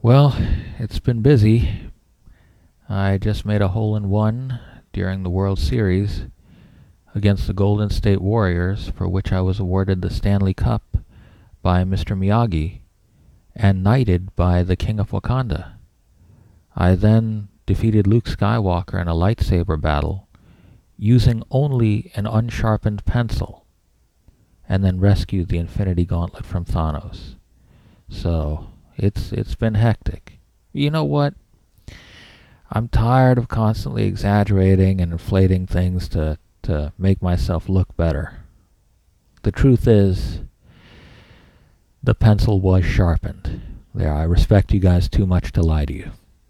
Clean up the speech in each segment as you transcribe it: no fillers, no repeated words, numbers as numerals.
Well, it's been busy. I just made a hole-in-one during the World Series against the Golden State Warriors, for which I was awarded the Stanley Cup by Mr. Miyagi and knighted by the King of Wakanda. I then defeated Luke Skywalker in a lightsaber battle using only an unsharpened pencil, and then rescued the Infinity Gauntlet from Thanos. So, it's been hectic. You know what? I'm tired of constantly exaggerating and inflating things to make myself look better. The truth is, the pencil was sharpened. There, I respect you guys too much to lie to you.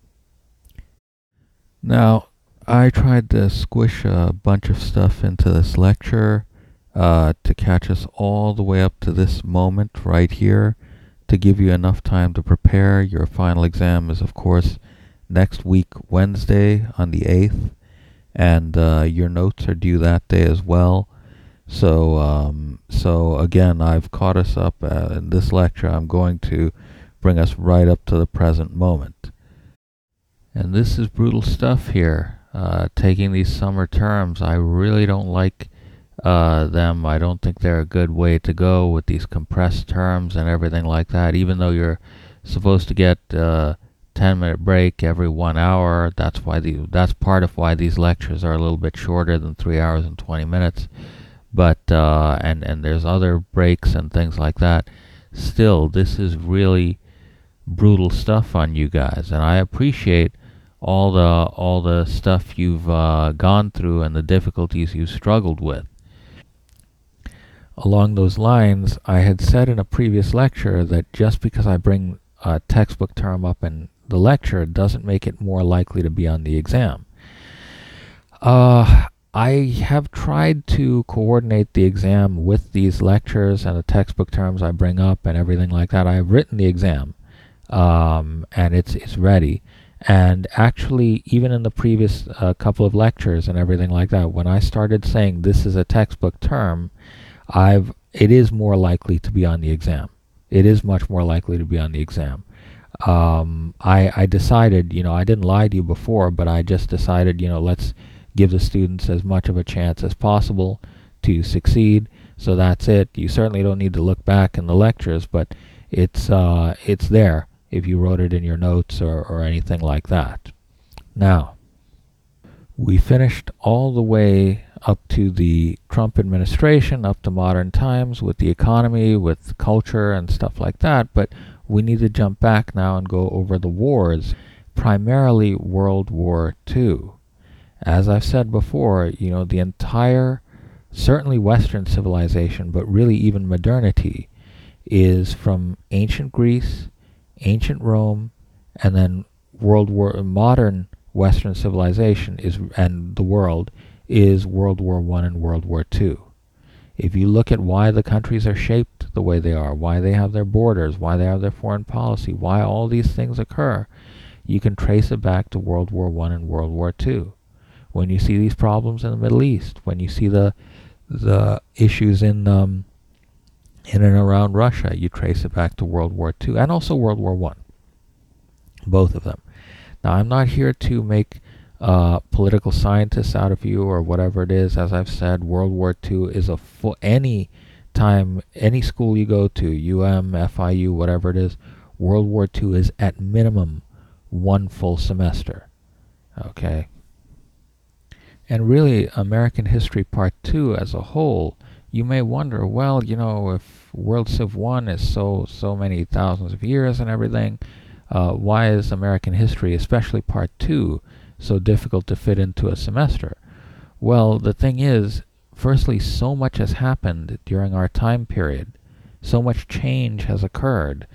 Now, I tried to squish a bunch of stuff into this lecture to catch us all the way up to this moment right here, to give you enough time to prepare. Your final exam is, of course, next week, Wednesday, on the 8th, and your notes are due that day as well. So again, I've caught us up in this lecture. I'm going to bring us right up to the present moment. And this is brutal stuff here. Taking these summer terms, I really don't like them. I don't think they're a good way to go with these compressed terms and everything like that. Even though you're supposed to get 10-minute break every 1 hour, that's part of why these lectures are a little bit shorter than 3 hours and 20 minutes. But and there's other breaks and things like that. Still, this is really brutal stuff on you guys, and I appreciate all the stuff you've gone through and the difficulties you've struggled with. Along those lines, I had said in a previous lecture that just because I bring a textbook term up in the lecture doesn't make it more likely to be on the exam. I have tried to coordinate the exam with these lectures and the textbook terms I bring up and everything like that. I have written the exam, and it's ready. And actually, even in the previous couple of lectures and everything like that, when I started saying this is a textbook term, it is more likely to be on the exam. It is much more likely to be on the exam. I decided, I didn't lie to you before, but I just decided, let's give the students as much of a chance as possible to succeed. So that's it. You certainly don't need to look back in the lectures, but it's there if you wrote it in your notes or anything like that. Now, we finished all the way up to the Trump administration, up to modern times with the economy, with culture and stuff like that, but we need to jump back now and go over the wars, primarily World War II. As I've said before, the entire, certainly Western civilization, but really even modernity, is from ancient Greece, ancient Rome, and then modern Western civilization and the world is World War I and World War II. If you look at why the countries are shaped the way they are, why they have their borders, why they have their foreign policy, why all these things occur, you can trace it back to World War I and World War II. When you see these problems in the Middle East, when you see the issues in and around Russia, you trace it back to World War II and also World War I, both of them. Now, I'm not here to make political scientists out of you or whatever it is. As I've said, World War II is any school you go to, FIU, whatever it is, World War II is at minimum one full semester. Okay? And really, American History Part 2 as a whole, you may wonder, well, if World Civ I is so many thousands of years and everything, why is American history, especially Part 2, so difficult to fit into a semester? Well, the thing is, firstly, so much has happened during our time period. So much change has occurred.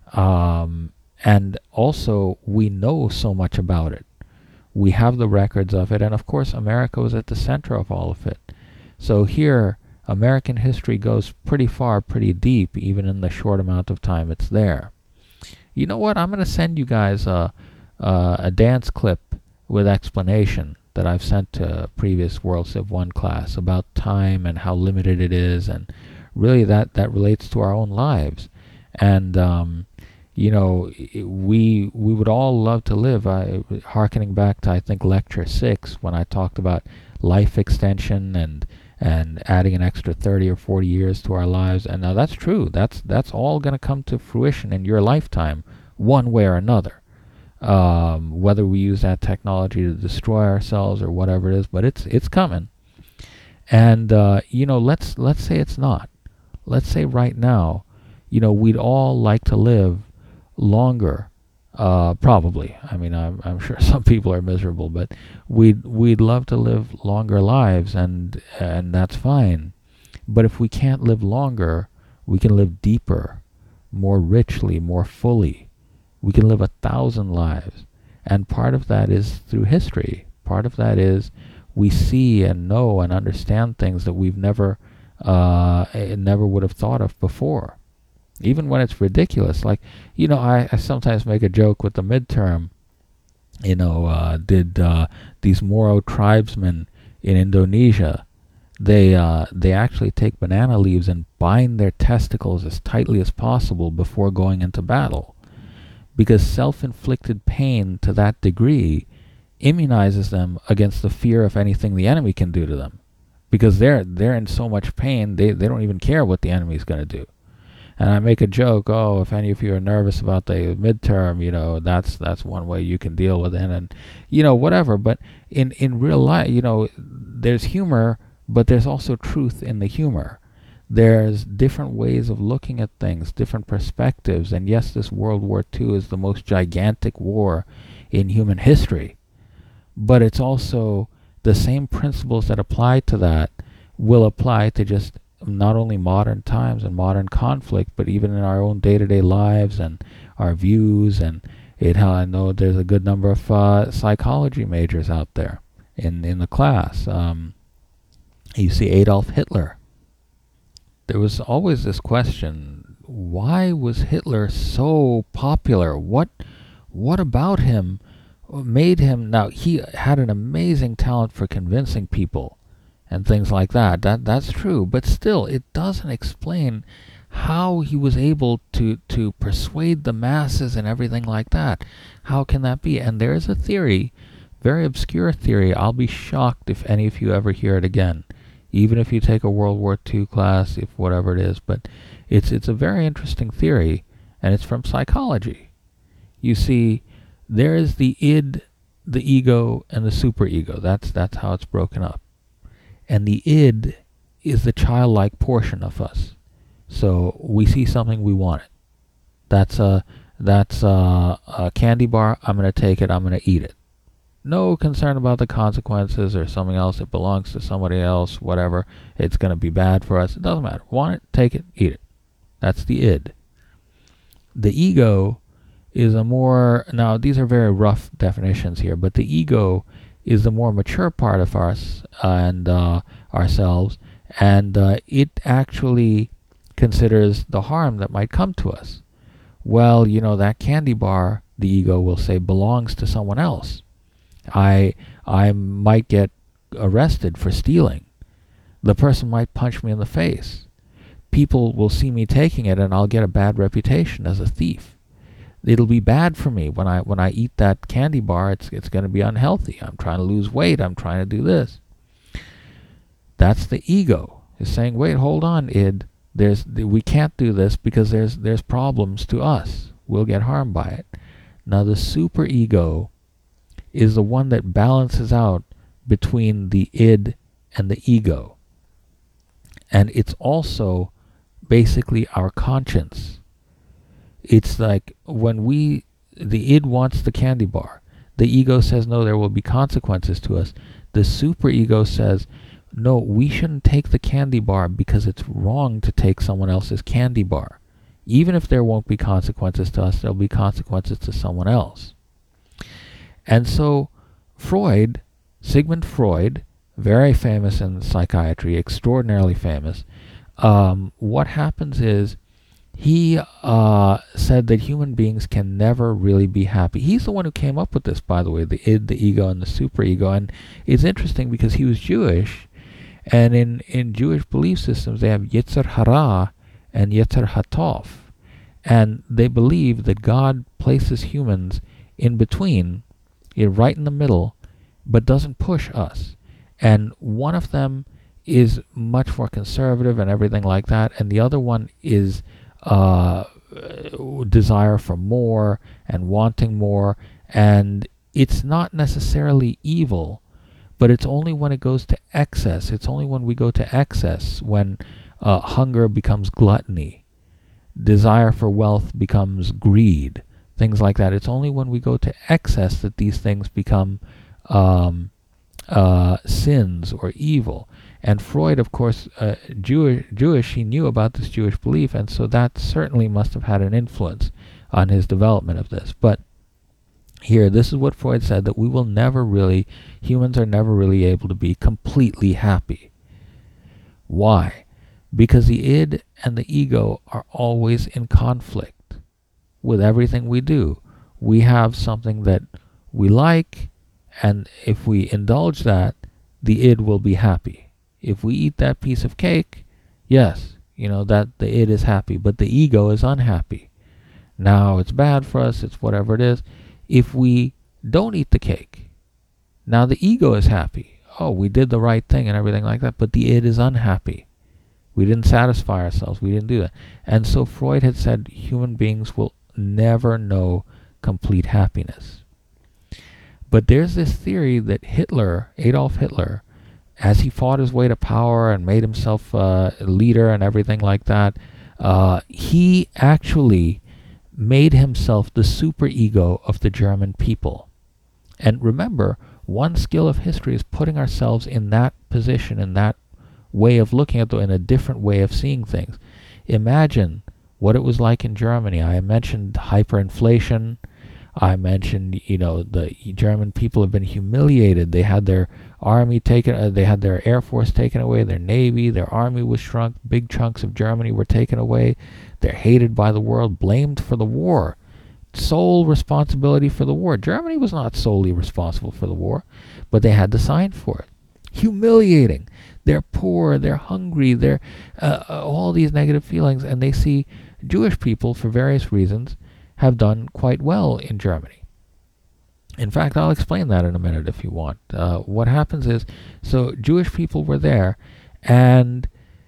And also, we know so much about it. We have the records of it, and of course, America was at the center of all of it. So here, American history goes pretty far, pretty deep, even in the short amount of time it's there. You know what? I'm going to send you guys a dance clip with explanation that I've sent to a previous World Civ I class about time and how limited it is, and really that relates to our own lives. And we would all love to live. Harkening back to, I think, lecture 6, when I talked about life extension and adding an extra 30 or 40 years to our lives. And now that's true. That's all going to come to fruition in your lifetime, one way or another. Whether we use that technology to destroy ourselves or whatever it is, but it's coming. And let's say it's not. Let's say right now, we'd all like to live longer. Probably. I mean, I'm sure some people are miserable, but we'd love to live longer lives, and that's fine. But if we can't live longer, we can live deeper, more richly, more fully. We can live 1,000 lives, and part of that is through history. Part of that is we see and know and understand things that we've never would have thought of before. Even when it's ridiculous. Like, I sometimes make a joke with the midterm. Did these Moro tribesmen in Indonesia, they actually take banana leaves and bind their testicles as tightly as possible before going into battle. Because self-inflicted pain to that degree immunizes them against the fear of anything the enemy can do to them. Because they're in so much pain, they don't even care what the enemy is going to do. And I make a joke, if any of you are nervous about the midterm, that's one way you can deal with it, and whatever. But in real life, there's humor, but there's also truth in the humor. There's different ways of looking at things, different perspectives, and yes, this World War II is the most gigantic war in human history. But it's also the same principles that apply to that will apply to just not only modern times and modern conflict, but even in our own day-to-day lives and our views. And I know there's a good number of psychology majors out there in the class. You see Adolf Hitler. There was always this question: why was Hitler so popular? What about him made him? Now, he had an amazing talent for convincing people and things like that. That's true, but still, it doesn't explain how he was able to persuade the masses and everything like that. How can that be? And there is a theory, very obscure theory. I'll be shocked if any of you ever hear it again, even if you take a World War II class, if whatever it is. But it's a very interesting theory, and it's from psychology. You see, there is the id, the ego, and the superego. That's how it's broken up. And the id is the childlike portion of us. So we see something, we want it. That's a candy bar. I'm going to take it. I'm going to eat it. No concern about the consequences or something else. It belongs to somebody else, whatever. It's going to be bad for us. It doesn't matter. Want it, take it, eat it. That's the id. The ego is now these are very rough definitions here, but the ego is the more mature part of us and ourselves, and it actually considers the harm that might come to us. Well, that candy bar, the ego will say, belongs to someone else. I might get arrested for stealing. The person might punch me in the face. People will see me taking it, and I'll get a bad reputation as a thief. It'll be bad for me when I eat that candy bar. It's going to be unhealthy. I'm trying to lose weight. I'm trying to do this. That's the ego. It's saying, wait, hold on, id. We can't do this because there's problems to us. We'll get harmed by it. Now the superego is the one that balances out between the id and the ego. And it's also basically our conscience. It's like when the id wants the candy bar. The ego says, no, there will be consequences to us. The superego says, no, we shouldn't take the candy bar because it's wrong to take someone else's candy bar. Even if there won't be consequences to us, there'll be consequences to someone else. And so Sigmund Freud, very famous in psychiatry, extraordinarily famous, what happens is he said that human beings can never really be happy. He's the one who came up with this, by the way, the id, the ego, and the superego. And it's interesting because he was Jewish, and in Jewish belief systems, they have Yetzer Hara and Yetzer Hatov. And they believe that God places humans in between, right in the middle, but doesn't push us. And one of them is much more conservative and everything like that, and the other one is desire for more and wanting more. And it's not necessarily evil, but it's only when it goes to excess. It's only when we go to excess, when hunger becomes gluttony, desire for wealth becomes greed, things like that. It's only when we go to excess that these things become sins or evil. And Freud, of course, Jewish, he knew about this Jewish belief, and so that certainly must have had an influence on his development of this. But here, this is what Freud said, that humans are never really able to be completely happy. Why? Because the id and the ego are always in conflict with everything we do. We have something that we like, and if we indulge that, the id will be happy. If we eat that piece of cake, yes, that the id is happy, but the ego is unhappy. Now it's bad for us, it's whatever it is. If we don't eat the cake, now the ego is happy. Oh, we did the right thing and everything like that, but the id is unhappy. We didn't satisfy ourselves, we didn't do that. And so Freud had said human beings will never know complete happiness. But there's this theory that Adolf Hitler, as he fought his way to power and made himself a leader and everything like that, he actually made himself the superego of the German people. And remember, one skill of history is putting ourselves in that position, in that way of looking at in a different way of seeing things. Imagine what it was like in Germany. I mentioned hyperinflation. I mentioned, the German people have been humiliated. They had their army taken, they had their air force taken away, their navy, their army was shrunk, big chunks of Germany were taken away. They're hated by the world, blamed for the war. Sole responsibility for the war. Germany was not solely responsible for the war, but they had to sign for it. Humiliating. They're poor, they're hungry, they're all these negative feelings, and they see Jewish people, for various reasons, have done quite well in Germany. In fact, I'll explain that in a minute if you want. What happens is, so Jewish people were there, and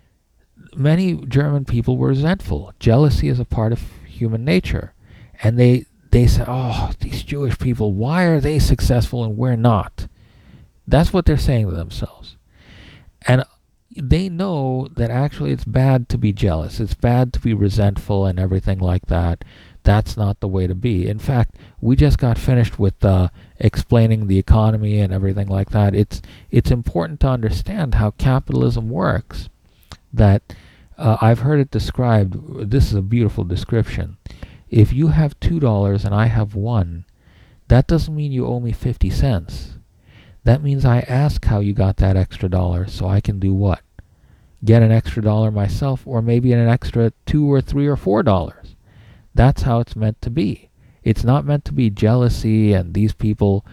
many German people were resentful. Jealousy is a part of human nature. And they said, oh, these Jewish people, why are they successful and we're not? That's what they're saying to themselves. And they know that actually it's bad to be jealous. It's bad to be resentful and everything like that. That's not the way to be. In fact, we just got finished with explaining the economy and everything like that. It's important to understand how capitalism works. That I've heard it described. This is a beautiful description. If you have $2 and I have $1, that doesn't mean you owe me 50 cents. That means I ask how you got that extra dollar so I can do what? Get an extra dollar myself, or maybe an extra $2 or $3 or $4. That's how it's meant to be. It's not meant to be jealousy and these people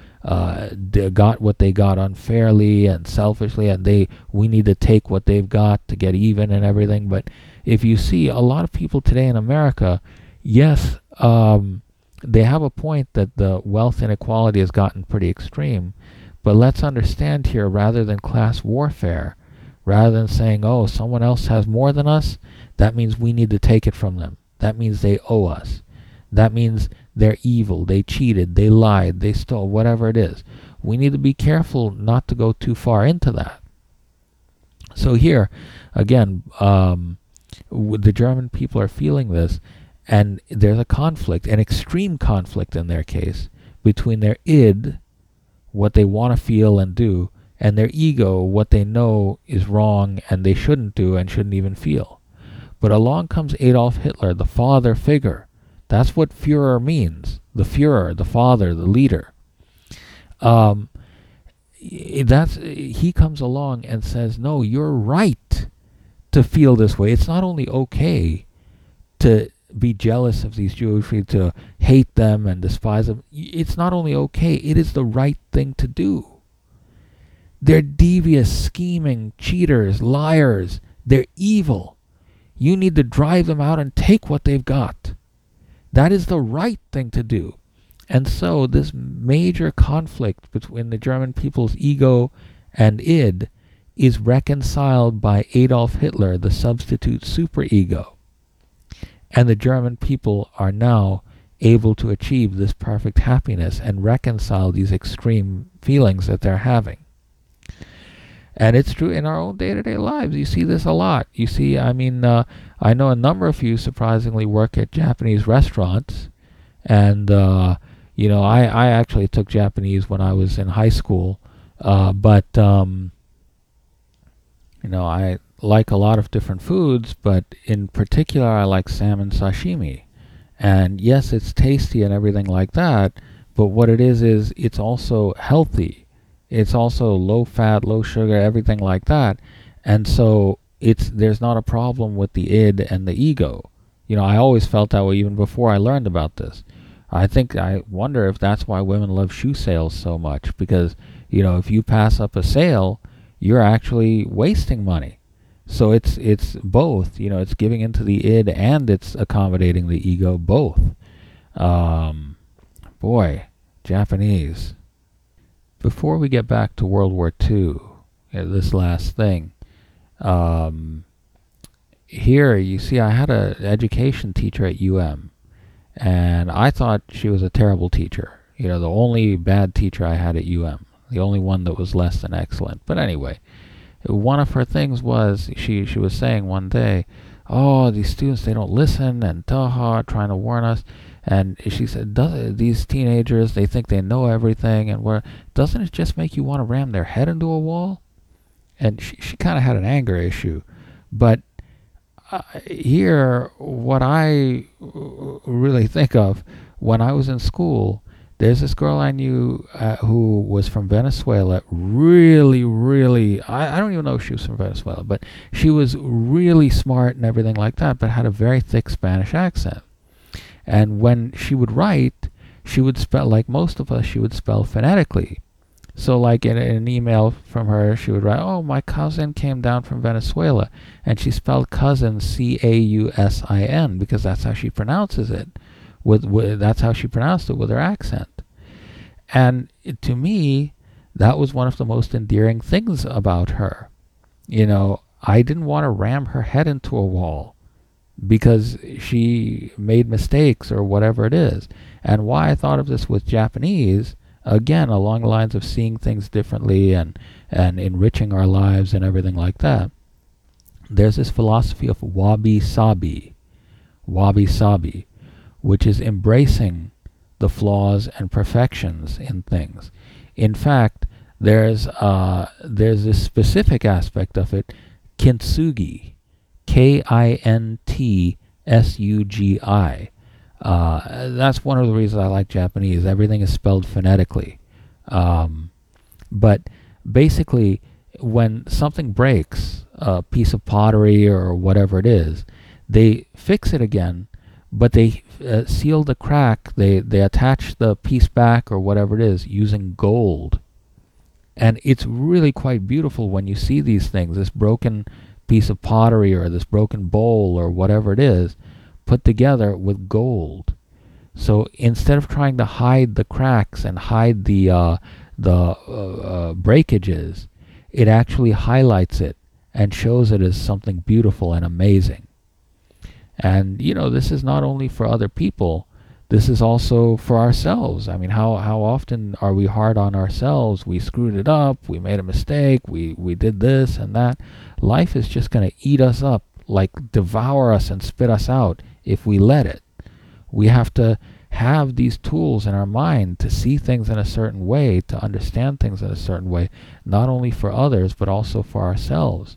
got what they got unfairly and selfishly, and we need to take what they've got to get even and everything. But if you see a lot of people today in America, yes, they have a point that the wealth inequality has gotten pretty extreme. But let's understand here, rather than class warfare, rather than saying, oh, someone else has more than us, that means we need to take it from them. That means they owe us. That means they're evil, they cheated, they lied, they stole, whatever it is. We need to be careful not to go too far into that. So here, again, the German people are feeling this, and there's a conflict, an extreme conflict in their case, between their id, what they want to feel and do, and their ego, what they know is wrong and they shouldn't do and shouldn't even feel. But along comes Adolf Hitler, the father figure. That's what Führer means. The Führer, the father, the leader. He comes along and says, no, you're right to feel this way. It's not only okay to be jealous of these Jewish people, to hate them and despise them. It's not only okay, it is the right thing to do. They're devious, scheming, cheaters, liars. They're evil. You need to drive them out and take what they've got. That is the right thing to do. And so this major conflict between the German people's ego and id is reconciled by Adolf Hitler, the substitute superego. And the German people are now able to achieve this perfect happiness and reconcile these extreme feelings that they're having. And it's true in our own day-to-day lives. You see this a lot. You see, I know a number of you surprisingly work at Japanese restaurants. And, I actually took Japanese when I was in high school. But I like a lot of different foods, but in particular, I like salmon sashimi. And yes, it's tasty and everything like that, but what it is it's also healthy. It's also low fat, low sugar, everything like that. And so there's not a problem with the id and the ego. I always felt that way even before I learned about this. I wonder if that's why women love shoe sales so much, because, if you pass up a sale, you're actually wasting money. So it's both, it's giving into the id and it's accommodating the ego, both. Boy, Japanese. Before we get back to World War II, this last thing, here you see I had an education teacher at UM, and I thought she was a terrible teacher. The only bad teacher I had at UM, the only one that was less than excellent. But anyway, one of her things was she was saying one day, "Oh, these students, they don't listen, and trying to warn us." And she said, these teenagers, they think they know everything, and doesn't it just make you want to ram their head into a wall? And she kind of had an anger issue. But here, what I really think of, when I was in school, there's this girl I knew who was from Venezuela, really, really, I don't even know if she was from Venezuela, but she was really smart and everything like that, but had a very thick Spanish accent. And when she would write, she would spell, like most of us, she would spell phonetically. So like in an email from her, she would write, "Oh, my cousin came down from Venezuela." And she spelled cousin Causin, because that's how she pronounces it. That's how she pronounced it with her accent. And to me, that was one of the most endearing things about her. I didn't want to ram her head into a wall because she made mistakes or whatever it is. And why I thought of this with Japanese, again, along the lines of seeing things differently and enriching our lives and everything like that, there's this philosophy of wabi-sabi, which is embracing the flaws and perfections in things. In fact, there's this specific aspect of it, kintsugi, Kintsugi. That's one of the reasons I like Japanese. Everything is spelled phonetically. But basically, when something breaks, a piece of pottery or whatever it is, they fix it again, but they seal the crack. They attach the piece back or whatever it is using gold. And it's really quite beautiful when you see these things, this broken piece of pottery or this broken bowl or whatever it is, put together with gold. So instead of trying to hide the cracks and hide the breakages, it actually highlights it and shows it as something beautiful and amazing. And this is not only for other people, this is also for ourselves. I mean, how often are we hard on ourselves? We screwed it up, we made a mistake, we did this and that. Life is just going to eat us up, like devour us and spit us out if we let it. We have to have these tools in our mind to see things in a certain way, to understand things in a certain way, not only for others, but also for ourselves.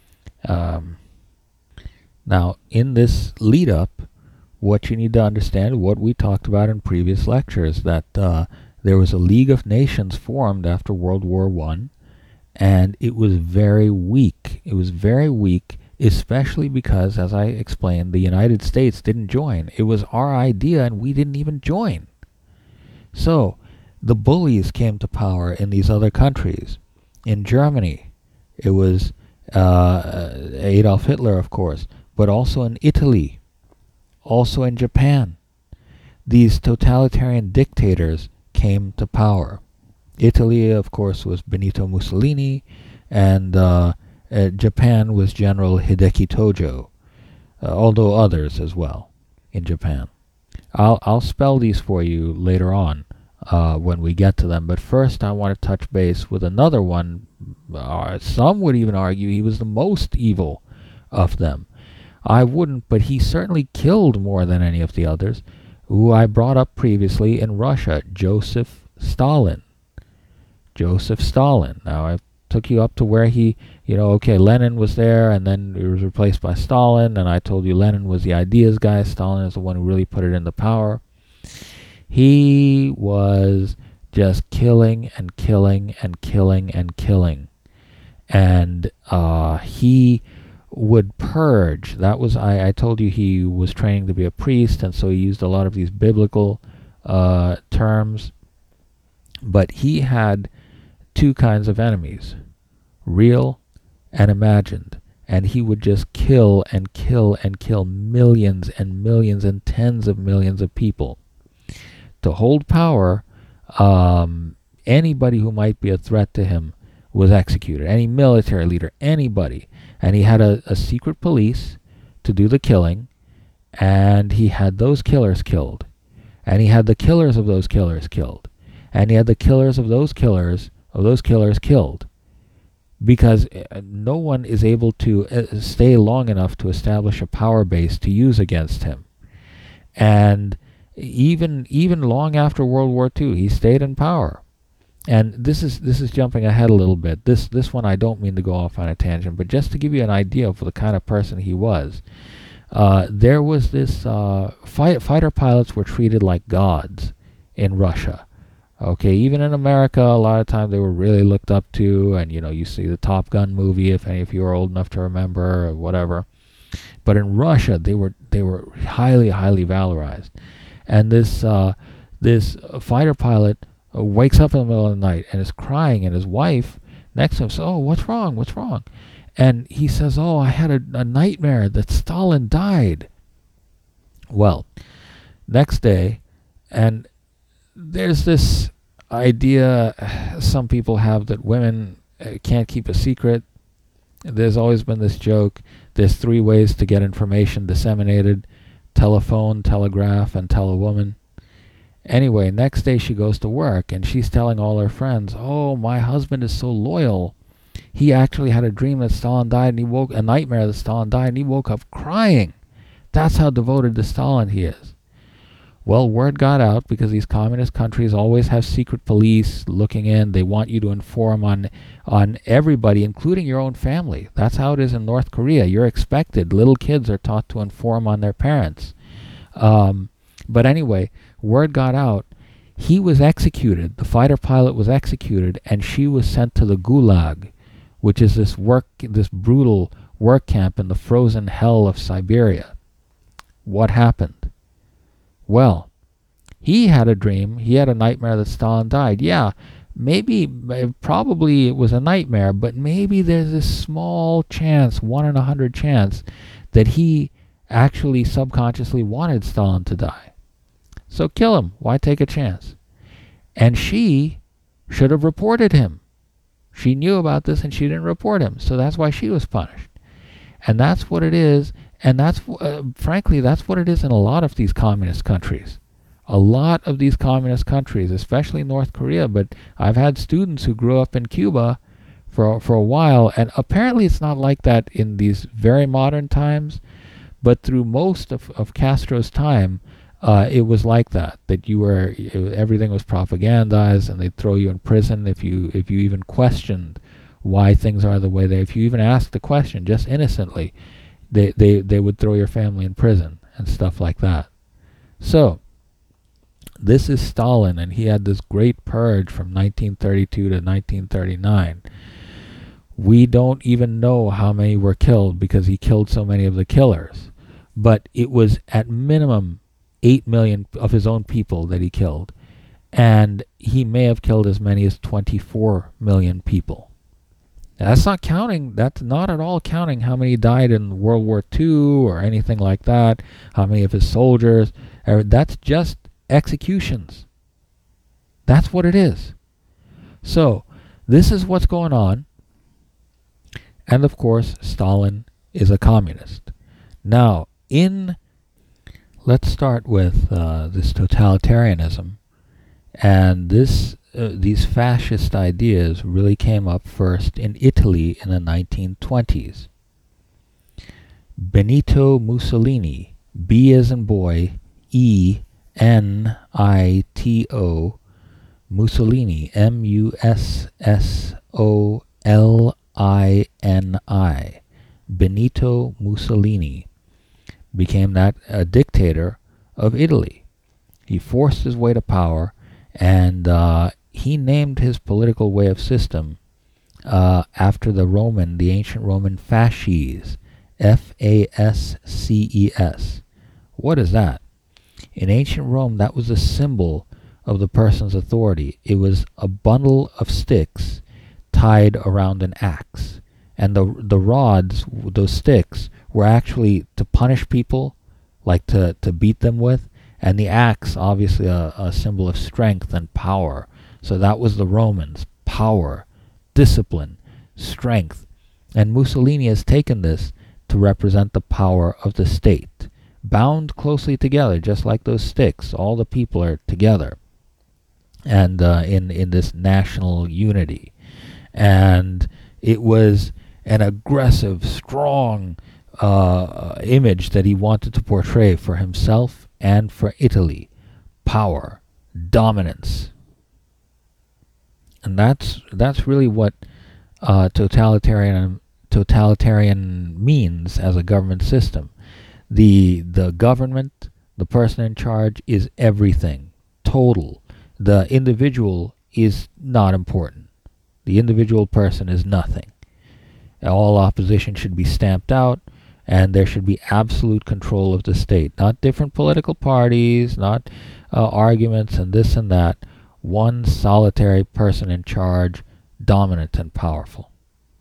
Now, in this lead up, what you need to understand, what we talked about in previous lectures, that there was a League of Nations formed after World War I, and it was very weak. It was very weak, especially because, as I explained, the United States didn't join. It was our idea, and we didn't even join. So, the bullies came to power in these other countries. In Germany, it was Adolf Hitler, of course, but also in Italy, also in Japan. these totalitarian dictators came to power. Italy, of course, was Benito Mussolini, and Japan was General Hideki Tojo, although others as well in Japan. I'll spell these for you later on when we get to them, but first I want to touch base with another one. Some would even argue he was the most evil of them. I wouldn't, but he certainly killed more than any of the others, who I brought up previously in Russia, Joseph Stalin. Joseph Stalin. Now, I took you up to where he, Lenin was there, and then he was replaced by Stalin, and I told you Lenin was the ideas guy. Stalin is the one who really put it into power. He was just killing and killing and killing and killing. And he would purge. That was, I told you he was training to be a priest, and so he used a lot of these biblical terms. But he had two kinds of enemies, real and imagined. And he would just kill and kill and kill millions and millions and tens of millions of people. To hold power, anybody who might be a threat to him was executed. Any military leader, anybody. And he had a secret police to do the killing, and he had those killers killed. And he had the killers of those killers killed. And he had the killers of those killers killed. Because no one is able to stay long enough to establish a power base to use against him. And even long after World War II, he stayed in power. And this is jumping ahead a little bit. This one I don't mean to go off on a tangent, but just to give you an idea of the kind of person he was. There was this fighter pilots were treated like gods in Russia. Okay, even in America, a lot of times they were really looked up to, and you see the Top Gun movie if any of you are old enough to remember or whatever. But in Russia, they were highly valorized. And this fighter pilot wakes up in the middle of the night and is crying, and his wife next to him says, "Oh, what's wrong?" And he says, "Oh, I had a nightmare that Stalin died." Well, next day, and there's this idea some people have that women can't keep a secret. There's always been this joke. There's 3 ways to get information disseminated: telephone, telegraph, and tell a woman. Anyway, next day she goes to work, and she's telling all her friends, "Oh, my husband is so loyal. He actually had a dream that Stalin died, and a nightmare that Stalin died, and he woke up crying. That's how devoted to Stalin he is." Well, word got out because these communist countries always have secret police looking in. They want you to inform on everybody, including your own family. That's how it is in North Korea. You're expected. Little kids are taught to inform on their parents. But anyway, word got out. He was executed. The fighter pilot was executed, and she was sent to the Gulag, which is this brutal work camp in the frozen hell of Siberia. What happened? Well, he had a dream. He had a nightmare that Stalin died. Yeah, probably it was a nightmare, but maybe there's this small chance, 1 in 100 chance, that he actually subconsciously wanted Stalin to die. So kill him. Why take a chance? And she should have reported him. She knew about this and she didn't report him. So that's why she was punished. And that's what it is. And that's, frankly, that's what it is in a lot of these communist countries. A lot of these communist countries, especially North Korea, but I've had students who grew up in Cuba for a while, and apparently it's not like that in these very modern times, but through most of Castro's time, it was like that everything was propagandized, and they'd throw you in prison if you even questioned why things are the way if you even asked the question just innocently. They would throw your family in prison and stuff like that. So, this is Stalin, and he had this great purge from 1932 to 1939. We don't even know how many were killed because he killed so many of the killers. But it was at minimum 8 million of his own people that he killed. And he may have killed as many as 24 million people. Now, that's not at all counting how many died in World War II or anything like that, how many of his soldiers. That's just executions. That's what it is. So, this is what's going on. And of course, Stalin is a communist. Now, let's start with this totalitarianism. And these fascist ideas really came up first in Italy in the 1920s. Benito Mussolini, B as in boy, E-N-I-T-O, Mussolini, M-U-S-S-O-L-I-N-I, Benito Mussolini, became a dictator of Italy. He forced his way to power, and he named his political way of system after the ancient Roman fasces, F-A-S-C-E-S. What is that? In ancient Rome, that was a symbol of the person's authority. It was a bundle of sticks tied around an axe. And the rods, those sticks, were actually to punish people, like to beat them with. And the axe, obviously a symbol of strength and power. So that was the Romans. Power, discipline, strength. And Mussolini has taken this to represent the power of the state. Bound closely together, just like those sticks. All the people are together. And in this national unity. And it was an aggressive, strong image that he wanted to portray for himself and for Italy. Power, dominance. And that's really what totalitarian means as a government system. The government, the person in charge, is everything, total. The individual is not important. The individual person is nothing. All opposition should be stamped out, and there should be absolute control of the state. Not different political parties, not arguments and this and that. One solitary person in charge, dominant and powerful.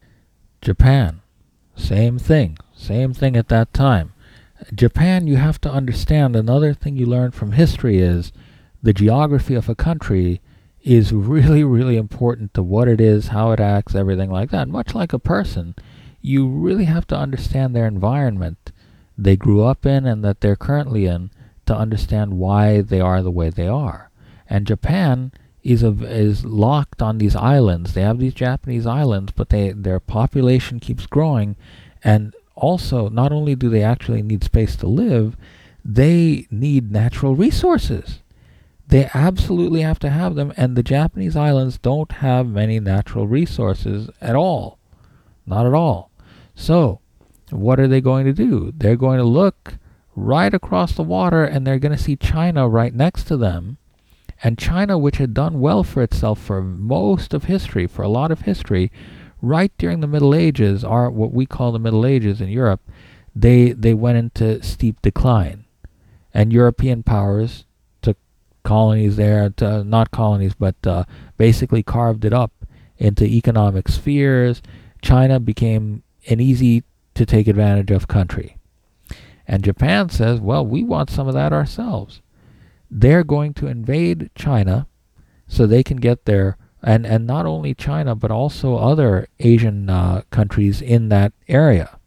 Japan, same thing at that time. Japan, you have to understand, another thing you learn from history is the geography of a country is really, really important to what it is, how it acts, everything like that. Much like a person, you really have to understand their environment they grew up in and that they're currently in to understand why they are the way they are. And Japan is locked on these islands. They have these Japanese islands, but their population keeps growing, and also, not only do they actually need space to live, they need natural resources. They absolutely have to have them, and the Japanese islands don't have many natural resources at all. Not at all. So, what are they going to do? They're going to look right across the water, and they're going to see China right next to them. And China, which had done well for itself for most of history, for a lot of history, right during the Middle Ages, or what we call the Middle Ages in Europe, they went into steep decline. And European powers took colonies there, not colonies, but basically carved it up into economic spheres. China became an easy to take advantage of country. And Japan says, well, we want some of that ourselves. They're going to invade China so they can get their, and not only China, but also other Asian countries in that area.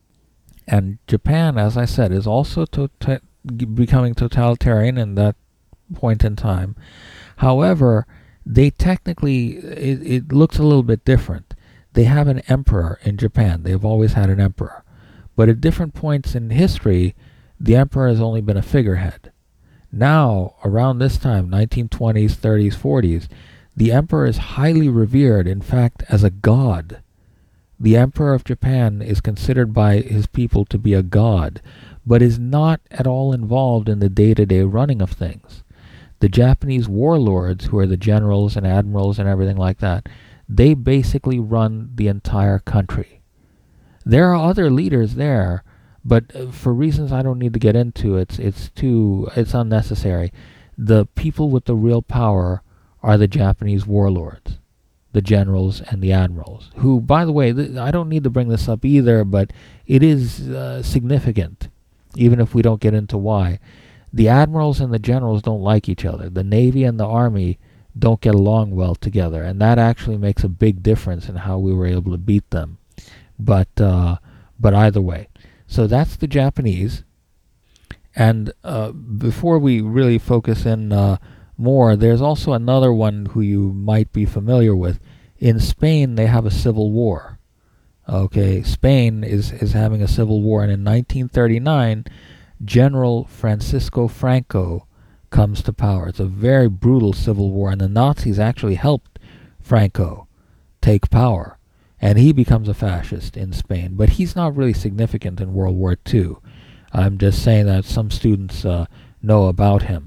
And Japan, as I said, is also becoming totalitarian in that point in time. However, they technically, it looks a little bit different. They have an emperor in Japan. They've always had an emperor. But at different points in history, the emperor has only been a figurehead. Now, around this time, 1920s, 30s, 40s, the emperor is highly revered, in fact, as a god. The emperor of Japan is considered by his people to be a god, but is not at all involved in the day-to-day running of things. The Japanese warlords, who are the generals and admirals and everything like that, they basically run the entire country. There are other leaders there, but for reasons I don't need to get into, it's unnecessary. The people with the real power are the Japanese warlords, the generals and the admirals, who, by the way, I don't need to bring this up either, but it is significant, even if we don't get into why. The admirals and the generals don't like each other. The Navy and the Army don't get along well together, and that actually makes a big difference in how we were able to beat them. But either way, so that's the Japanese. And before we really focus in more, there's also another one who you might be familiar with. In Spain, they have a civil war. Okay, Spain is having a civil war, and in 1939, General Francisco Franco comes to power. It's a very brutal civil war, and the Nazis actually helped Franco take power, and he becomes a fascist in Spain. But he's not really significant in World War II. I'm just saying that some students know about him.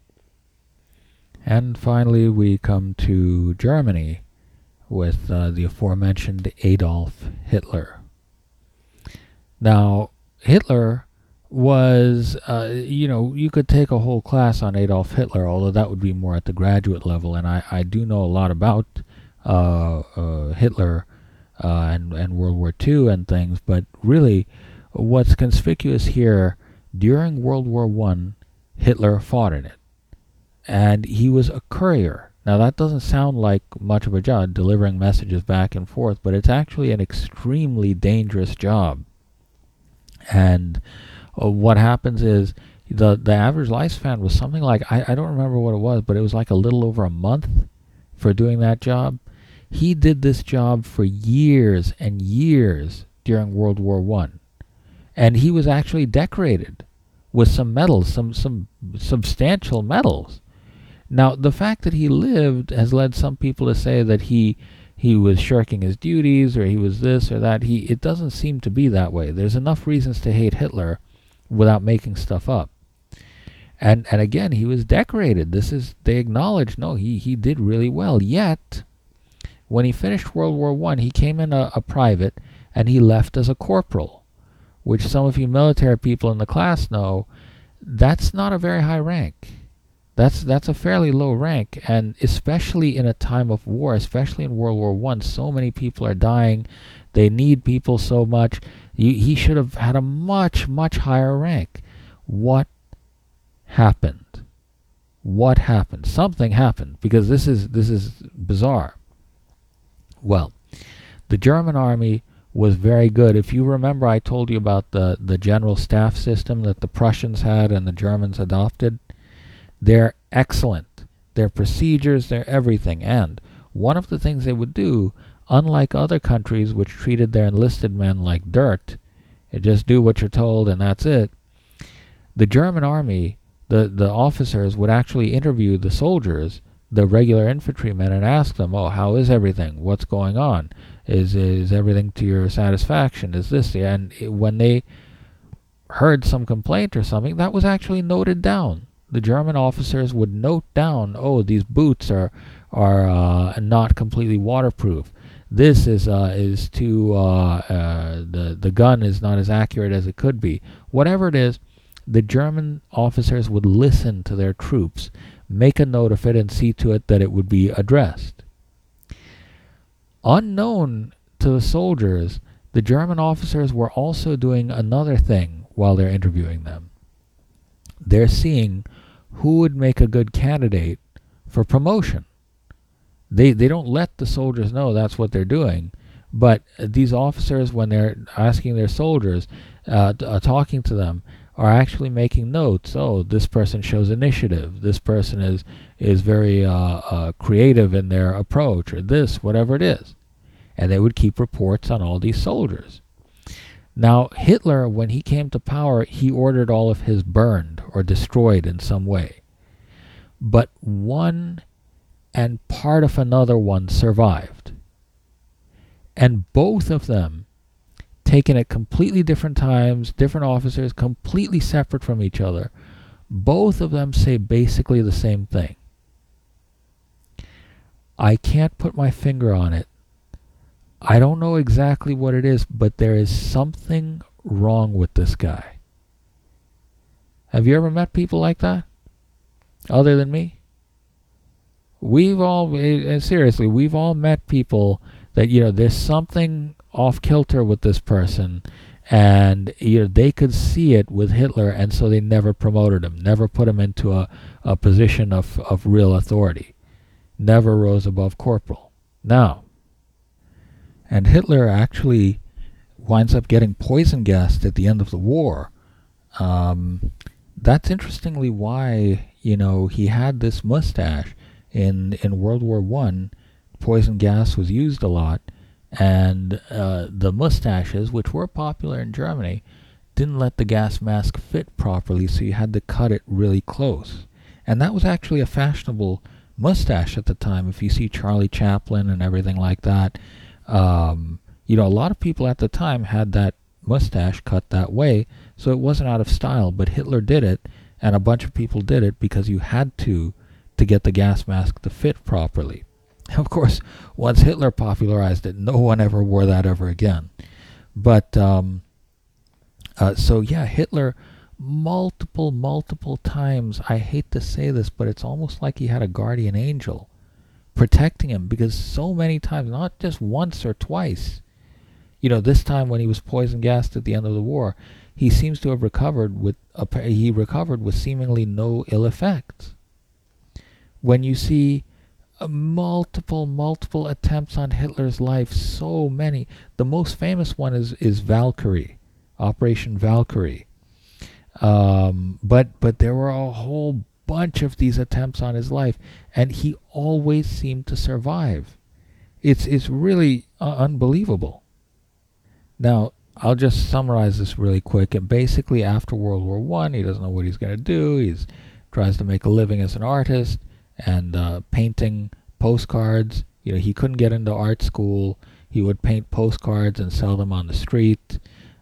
And finally, we come to Germany with the aforementioned Adolf Hitler. Now, Hitler was, you could take a whole class on Adolf Hitler, although that would be more at the graduate level, and I do know a lot about Hitler and World War II and things, but really what's conspicuous here, during World War I, Hitler fought in it, and he was a courier. Now that doesn't sound like much of a job, delivering messages back and forth, but it's actually an extremely dangerous job. And what happens is the average lifespan was something like, I don't remember what it was, but it was like a little over a month for doing that job. He did this job for years and years during World War I. And he was actually decorated with some medals, some substantial medals. Now, the fact that he lived has led some people to say that he was shirking his duties, or he was this or that. It doesn't seem to be that way. There's enough reasons to hate Hitler without making stuff up. And again, he was decorated. They acknowledge, no, he did really well. Yet, when he finished World War I, he came in a private, and he left as a corporal, which some of you military people in the class know, that's not a very high rank. That's a fairly low rank, and especially in a time of war, especially in World War I, so many people are dying. They need people so much. He should have had a much, much higher rank. What happened? What happened? Something happened, because this is bizarre. Well, the German army was very good. If you remember, I told you about the general staff system that the Prussians had and the Germans adopted. They're excellent. Their procedures, their everything. And one of the things they would do, unlike other countries which treated their enlisted men like dirt, and just do what you're told and that's it, the German army, the officers would actually interview the soldiers, the regular infantrymen, and ask them, oh, how is everything? What's going on? Is everything to your satisfaction? Is this? And when they heard some complaint or something, that was actually noted down. The German officers would note down, oh, these boots are not completely waterproof. This is too the gun is not as accurate as it could be. Whatever it is, the German officers would listen to their troops, make a note of it, and see to it that it would be addressed. Unknown to the soldiers, the German officers were also doing another thing while they're interviewing them. They're seeing who would make a good candidate for promotion. They don't let the soldiers know that's what they're doing, but these officers, when they're asking their soldiers, talking to them, are actually making notes. Oh, this person shows initiative. This person is very creative in their approach, or this, whatever it is. And they would keep reports on all these soldiers. Now, Hitler, when he came to power, he ordered all of his burned or destroyed in some way. But one and part of another one survived. And both of them, taken at completely different times, different officers, completely separate from each other, both of them say basically the same thing. I can't put my finger on it. I don't know exactly what it is, but there is something wrong with this guy. Have you ever met people like that? Other than me? We've all, seriously, we've all met people that, there's something off kilter with this person, And they could see it with Hitler, and so they never promoted him, never put him into a position of real authority, never rose above corporal. Now, and Hitler actually winds up getting poison gassed at the end of the war. That's interestingly why he had this mustache. In World War I, poison gas was used a lot, and the mustaches, which were popular in Germany, didn't let the gas mask fit properly, so you had to cut it really close. And that was actually a fashionable mustache at the time. If you see Charlie Chaplin and everything like that, a lot of people at the time had that mustache cut that way, so it wasn't out of style. But Hitler did it, and a bunch of people did it because you had to get the gas mask to fit properly. Of course, once Hitler popularized it, no one ever wore that ever again. But Hitler multiple times, I hate to say this, but it's almost like he had a guardian angel protecting him, because so many times, not just once or twice, this time when he was poison gassed at the end of the war, he seems to have recovered with seemingly no ill effects. When you see multiple attempts on Hitler's life, so many. The most famous one is Valkyrie, Operation Valkyrie. But there were a whole bunch of these attempts on his life, and he always seemed to survive. It's really unbelievable. Now, I'll just summarize this really quick. And basically, after World War I, he doesn't know what he's going to do. He tries to make a living as an artist and painting postcards. He couldn't get into art school. He would paint postcards and sell them on the street,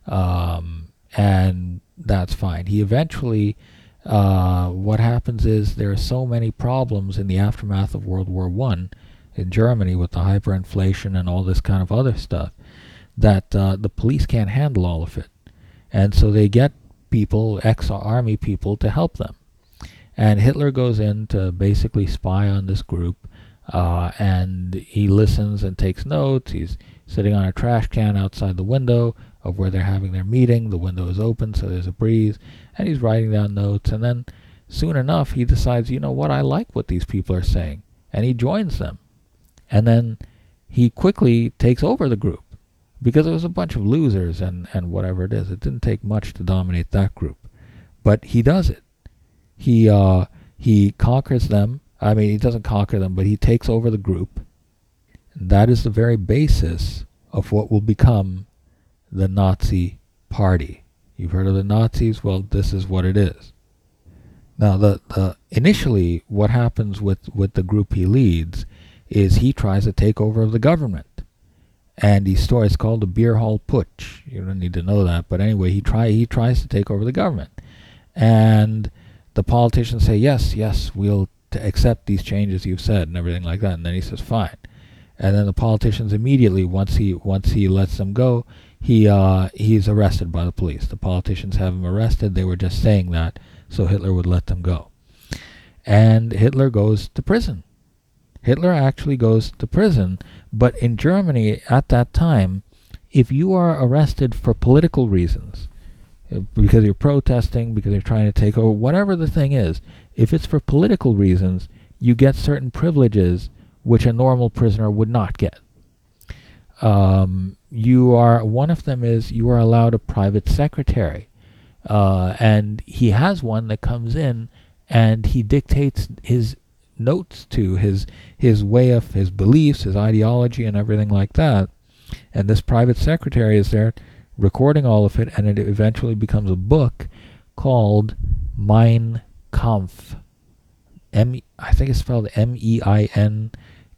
and that's fine. He eventually, what happens is there are so many problems in the aftermath of World War I in Germany with the hyperinflation and all this kind of other stuff that the police can't handle all of it. And so they get people, ex-army people, to help them. And Hitler goes in to basically spy on this group, and he listens and takes notes. He's sitting on a trash can outside the window of where they're having their meeting. The window is open, so there's a breeze, and he's writing down notes. And then, soon enough, he decides, I like what these people are saying, and he joins them. And then he quickly takes over the group, because it was a bunch of losers and whatever it is. It didn't take much to dominate that group. But he does it. He conquers them. I mean, he doesn't conquer them, but he takes over the group. And that is the very basis of what will become the Nazi Party. You've heard of the Nazis? Well, this is what it is. Now, the initially, what happens with the group he leads is he tries to take over the government. And it's called the Beer Hall Putsch. You don't need to know that, but anyway, he tries to take over the government. And the politicians say, yes, we'll accept these changes you've said and everything like that. And then he says, fine. And then the politicians immediately, once he lets them go, he's arrested by the police. The politicians have him arrested. They were just saying that so Hitler would let them go. And Hitler goes to prison. Hitler actually goes to prison, but in Germany at that time, if you are arrested for political reasons, because you're protesting, because you're trying to take over, whatever the thing is, if it's for political reasons, you get certain privileges which a normal prisoner would not get. One of them is you are allowed a private secretary, and he has one that comes in and he dictates his notes to his way of his beliefs, his ideology, and everything like that. And this private secretary is there recording all of it, and it eventually becomes a book called Mein Kampf. I think it's spelled Meinkampf,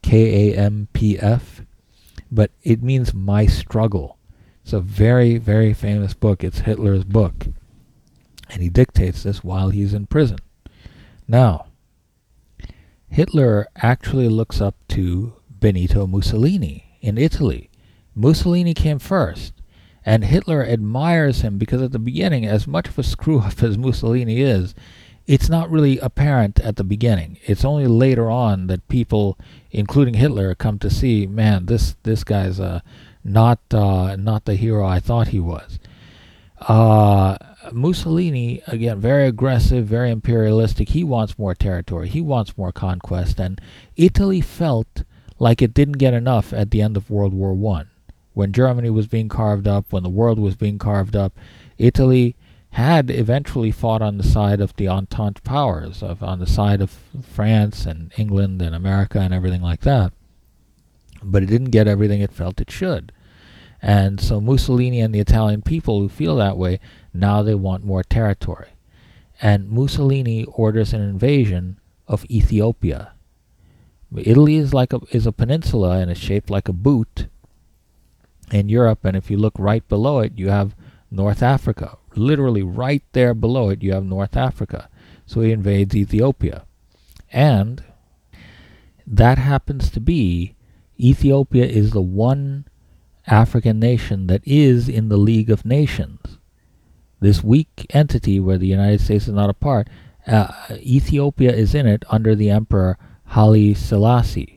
but it means My Struggle. It's a very, very famous book. It's Hitler's book. And he dictates this while he's in prison. Now, Hitler actually looks up to Benito Mussolini in Italy. Mussolini came first, and Hitler admires him because at the beginning, as much of a screw-up as Mussolini is, it's not really apparent at the beginning. It's only later on that people, including Hitler, come to see, man, this guy's not the hero I thought he was. Mussolini, again, very aggressive, very imperialistic. He wants more territory. He wants more conquest. And Italy felt like it didn't get enough at the end of World War One, when Germany was being carved up, when the world was being carved up. Italy had eventually fought on the side of the Entente powers, on the side of France and England and America and everything like that. But it didn't get everything it felt it should. And so Mussolini and the Italian people who feel that way, now they want more territory. And Mussolini orders an invasion of Ethiopia. Italy is a peninsula and is shaped like a boot in Europe, and if you look right below it, you have North Africa. Literally right there below it, you have North Africa. So he invades Ethiopia. And that happens to be, Ethiopia is the one African nation that is in the League of Nations. This weak entity where the United States is not a part, Ethiopia is in it under the Emperor Haile Selassie.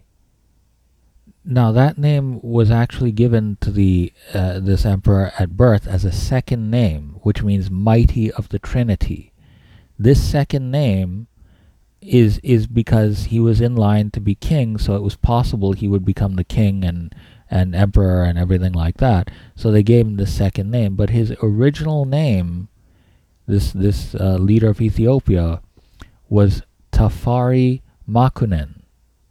Now that name was actually given to this emperor at birth as a second name, which means mighty of the Trinity. This second name is because he was in line to be king, so it was possible he would become the king and emperor and everything like that. So they gave him the second name. But his original name, this leader of Ethiopia, was Tafari Makunen.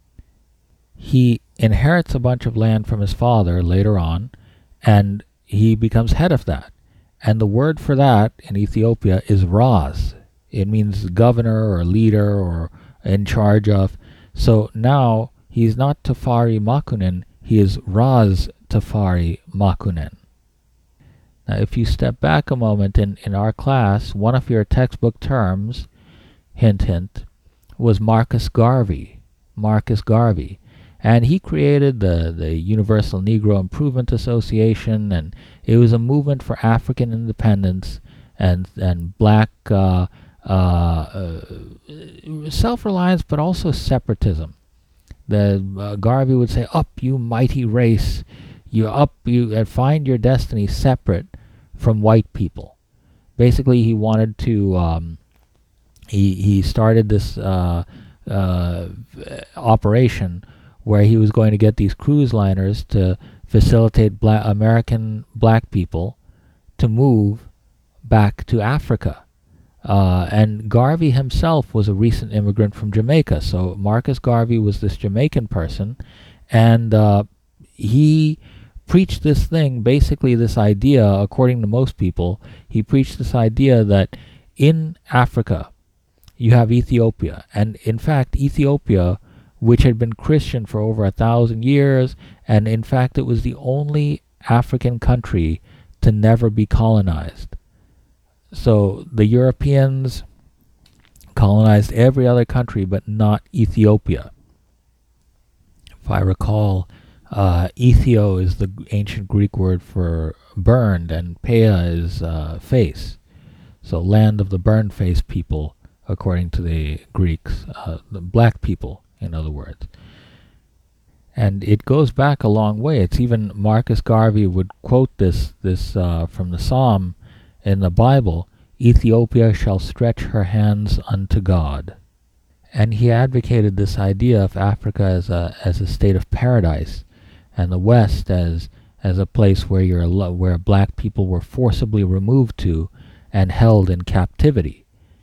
He inherits a bunch of land from his father later on, and he becomes head of that. And the word for that in Ethiopia is Raz. It means governor or leader or in charge of. So now he's not Tafari Makunen, he is Raz Tafari Makunen. Now if you step back a moment, in our class, one of your textbook terms, hint hint, was Marcus Garvey. Marcus Garvey. And he created the Universal Negro Improvement Association, and it was a movement for African independence and black self-reliance, but also separatism. Garvey would say, "Up, you mighty race! You find your destiny separate from white people." Basically, he wanted to. He started this operation where he was going to get these cruise liners to facilitate American black people to move back to Africa. And Garvey himself was a recent immigrant from Jamaica. So Marcus Garvey was this Jamaican person, and he preached this thing, basically this idea, according to most people, he preached this idea that in Africa you have Ethiopia. And in fact, Ethiopia, which had been Christian for over 1,000 years, and in fact it was the only African country to never be colonized. So the Europeans colonized every other country but not Ethiopia. If I recall, Ethio is the ancient Greek word for burned, and Pea is face. So land of the burned face people, according to the Greeks, the black people, in other words. And it goes back a long way. It's even Marcus Garvey would quote this from the Psalm in the Bible, "Ethiopia shall stretch her hands unto God." And he advocated this idea of Africa as a state of paradise, and the West as a place where black people were forcibly removed to and held in captivity.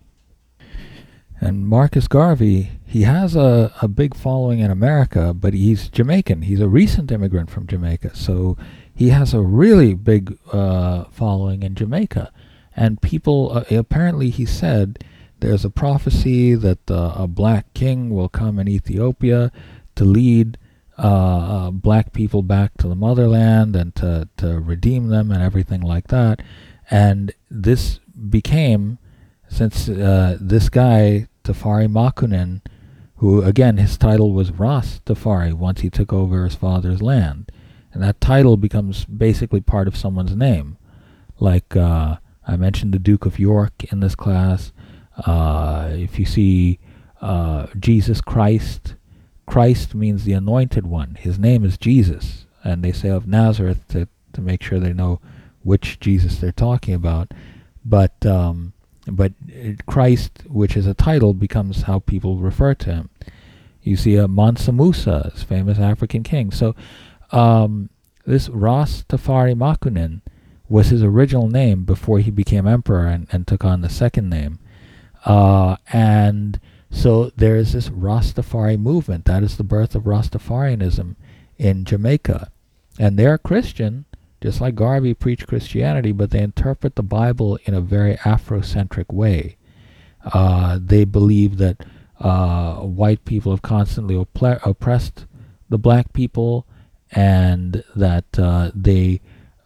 And Marcus Garvey, he has a big following in America, but he's Jamaican. He's a recent immigrant from Jamaica, so he has a really big following in Jamaica. And people, apparently he said, there's a prophecy that a black king will come in Ethiopia to lead black people back to the motherland and to redeem them and everything like that. And this became, since this guy, Tafari Makunen, who again his title was Ras Tafari once he took over his father's land, and that title becomes basically part of someone's name. Like I mentioned the Duke of York in this class. If you see Jesus Christ, Christ means the anointed one. His name is Jesus, and they say of Nazareth to make sure they know which Jesus they're talking about, but Christ, which is a title, becomes how people refer to him. You see Mansa Musa, this famous African king. So this Ras Tafari Makunin was his original name before he became emperor and took on the second name. And so there is this Rastafari movement. That is the birth of Rastafarianism in Jamaica. And they're Christian, just like Garvey preached Christianity, but they interpret the Bible in a very Afrocentric way. They believe that white people have constantly oppressed the black people, and that they've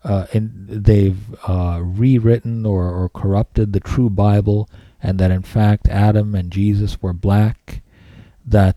rewritten or corrupted the true Bible, and that in fact Adam and Jesus were black, that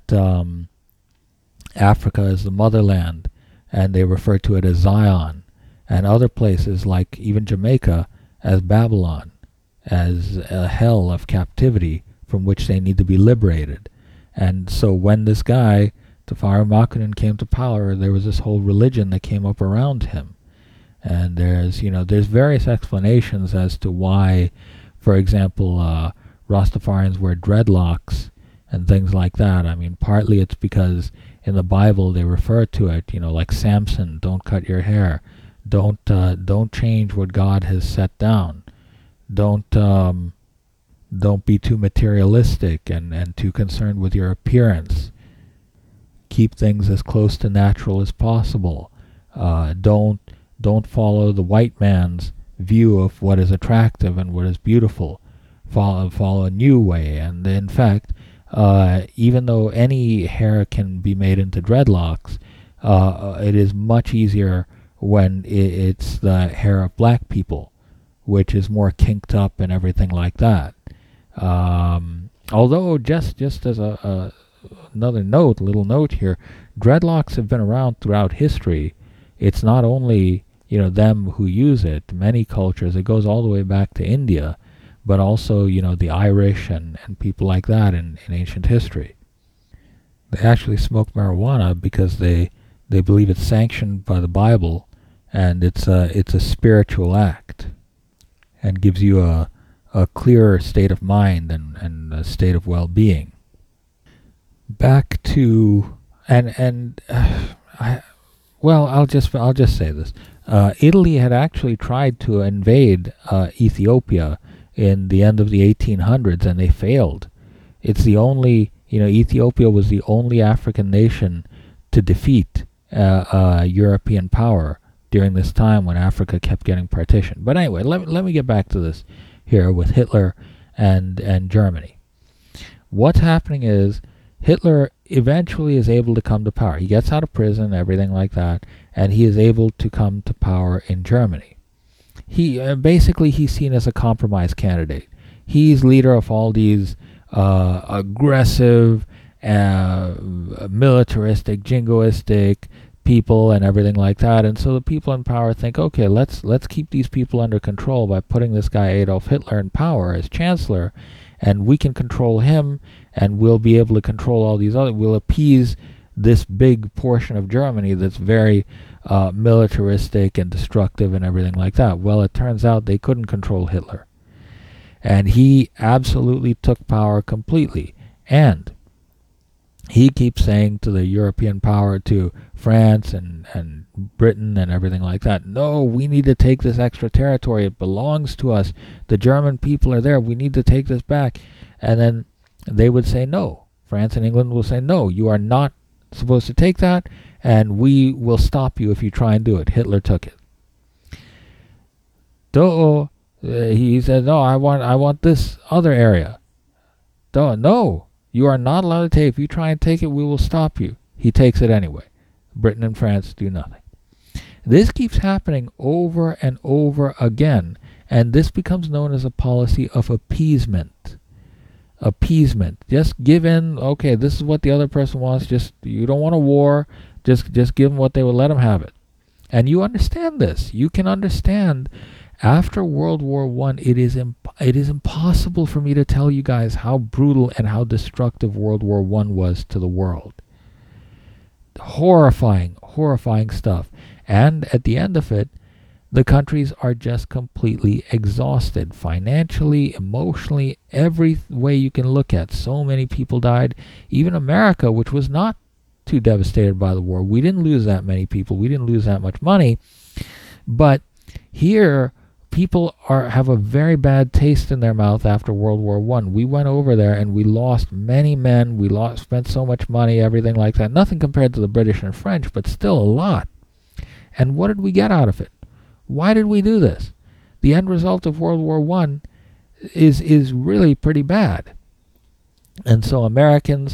Africa is the motherland, and they refer to it as Zion, and other places like even Jamaica as Babylon, as a hell of captivity from which they need to be liberated. And so when this guy, Tafari Makunin, came to power, there was this whole religion that came up around him. And there's various explanations as to why, for example, Rastafarians wear dreadlocks and things like that. I mean, partly it's because in the Bible they refer to it, like Samson, don't cut your hair, don't change what God has set down, don't be too materialistic and too concerned with your appearance. Keep things as close to natural as possible. Don't follow the white man's view of what is attractive and what is beautiful. Follow a new way. And in fact, even though any hair can be made into dreadlocks, it is much easier when it's the hair of black people, which is more kinked up and everything like that. Although just as another little note here, dreadlocks have been around throughout history. It's not only them who use it. Many cultures, it goes all the way back to India, but also the Irish and people like that in ancient history. They actually smoke marijuana because they believe it's sanctioned by the Bible, and it's a spiritual act, and gives you a clearer state of mind and a state of well-being. Back to I'll just say this. Italy had actually tried to invade Ethiopia in the end of the 1800s, and they failed. It's the only, Ethiopia was the only African nation to defeat European power during this time when Africa kept getting partitioned. But anyway, let me get back to this here with Hitler and Germany. What's happening is Hitler eventually is able to come to power. He gets out of prison, everything like that, and he is able to come to power in Germany. He he's seen as a compromise candidate. He's leader of all these aggressive, militaristic, jingoistic people and everything like that. And so the people in power think, okay, let's keep these people under control by putting this guy Adolf Hitler in power as chancellor, and we can control him, and we'll be able to control all these other. We'll appease this big portion of Germany that's very militaristic and destructive and everything like that. Well, it turns out they couldn't control Hitler, and he absolutely took power completely. And he keeps saying to the European power, to France and Britain and everything like that, no, we need to take this extra territory. It belongs to us. The German people are there. We need to take this back. And then they would say no. France and England will say, no, you are not supposed to take that, and we will stop you if you try and do it. Hitler took it. He said, no, I want this other area. No, you are not allowed to take it. If you try and take it, we will stop you. He takes it anyway. Britain and France do nothing. This keeps happening over and over again, and this becomes known as a policy of appeasement. Just give in. Okay, this is what the other person wants. You don't want a war. Just give them what they will. Let them have it. And you understand this. You can understand. After World War I, it is impossible for me to tell you guys how brutal and how destructive World War I was to the world. Horrifying stuff. And at the end of it, The countries are just completely exhausted financially, emotionally, every way you can look at. So many people died. Even America, which was not too devastated by the war, we didn't lose that many people. We didn't lose that much money. But here, people have a very bad taste in their mouth after World War I. We went over there and we lost many men. We spent so much money, everything like that. Nothing compared to the British and French, but still a lot. And what did we get out of it? Why did we do this? The end result of World War I is really pretty bad. And so Americans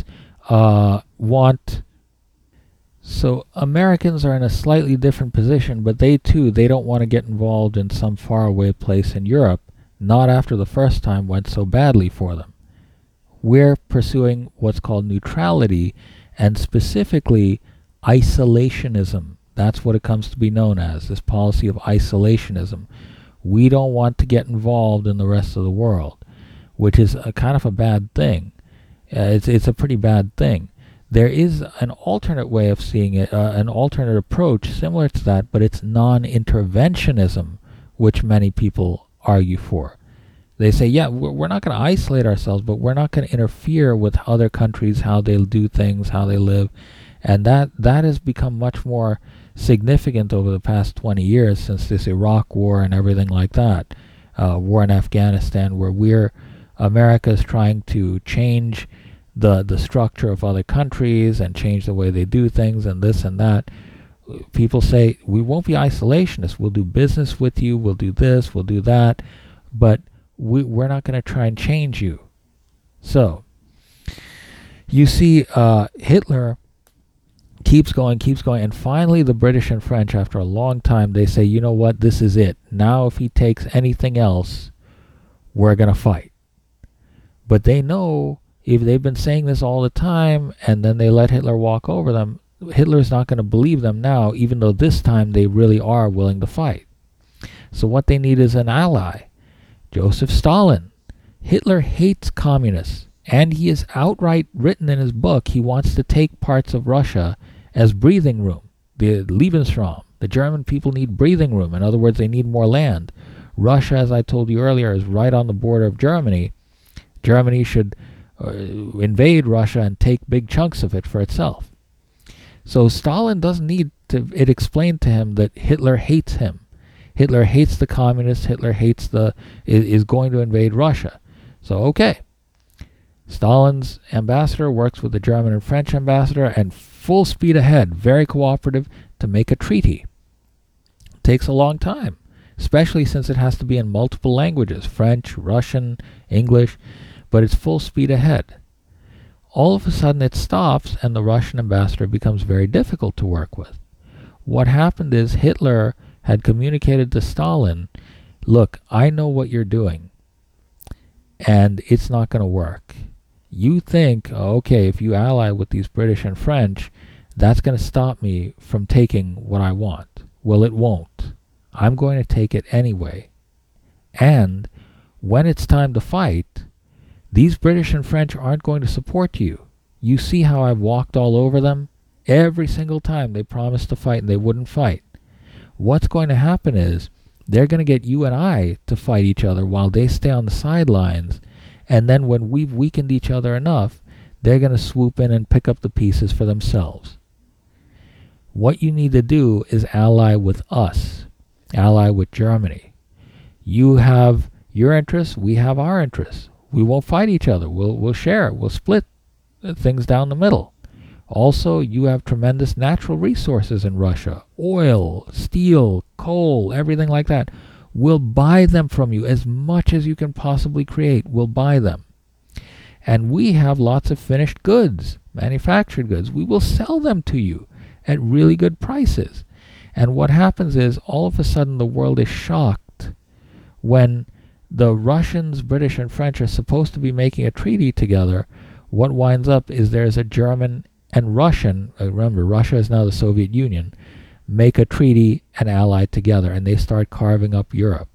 Americans are in a slightly different position, but they don't want to get involved in some faraway place in Europe, not after the first time went so badly for them. We're pursuing what's called neutrality, and specifically isolationism. That's what it comes to be known as, this policy of isolationism. We don't want to get involved in the rest of the world, which is a kind of a bad thing. It's a pretty bad thing. There is an alternate way of seeing it, an alternate approach similar to that, but it's non-interventionism, which many people argue for. They say, yeah, we're not going to isolate ourselves, but we're not going to interfere with other countries, how they do things, how they live. And that has become much more significant over the past 20 years since this Iraq war and everything like that. War in Afghanistan, where America's trying to change the structure of other countries and change the way they do things and this and that. People say, we won't be isolationists. We'll do business with you. We'll do this. We'll do that. But we're not going to try and change you. So, you see, Hitler keeps going, and finally the British and French, after a long time, they say, you know what, this is it. Now if he takes anything else, we're going to fight. But they know, if they've been saying this all the time, and then they let Hitler walk over them, Hitler's not going to believe them now, even though this time they really are willing to fight. So what they need is an ally. Joseph Stalin. Hitler hates communists, and he has outright written in his book he wants to take parts of Russia as breathing room. The Lebensraum. The German people need breathing room. In other words, they need more land. Russia, as I told you earlier, is right on the border of Germany. Germany should invade Russia and take big chunks of it for itself. So Stalin doesn't need it explained to him that Hitler hates him. Hitler hates the communists. Hitler is going to invade Russia. So, okay. Stalin's ambassador works with the German and French ambassador, and full speed ahead, very cooperative, to make a treaty. It takes a long time, especially since it has to be in multiple languages, French, Russian, English, but it's full speed ahead. All of a sudden it stops, and the Russian ambassador becomes very difficult to work with. What happened is Hitler had communicated to Stalin, look, I know what you're doing, and it's not going to work. You think, okay, if you ally with these British and French, that's going to stop me from taking what I want. Well, it won't. I'm going to take it anyway. And when it's time to fight, these British and French aren't going to support you. You see how I've walked all over them? Every single time they promised to fight and they wouldn't fight. What's going to happen is they're going to get you and I to fight each other while they stay on the sidelines. And then when we've weakened each other enough, they're going to swoop in and pick up the pieces for themselves. What you need to do is ally with us. Ally with Germany. You have your interests, we have our interests. We won't fight each other. We'll share. We'll split things down the middle. Also, you have tremendous natural resources in Russia. Oil, steel, coal, everything like that. We'll buy them from you as much as you can possibly create. We'll buy them. And we have lots of finished goods, manufactured goods. We will sell them to you at really good prices. And what happens is, all of a sudden, the world is shocked when the Russians, British, and French are supposed to be making a treaty together. What winds up is there's a German and Russian, remember, Russia is now the Soviet Union, make a treaty and ally together, and they start carving up Europe.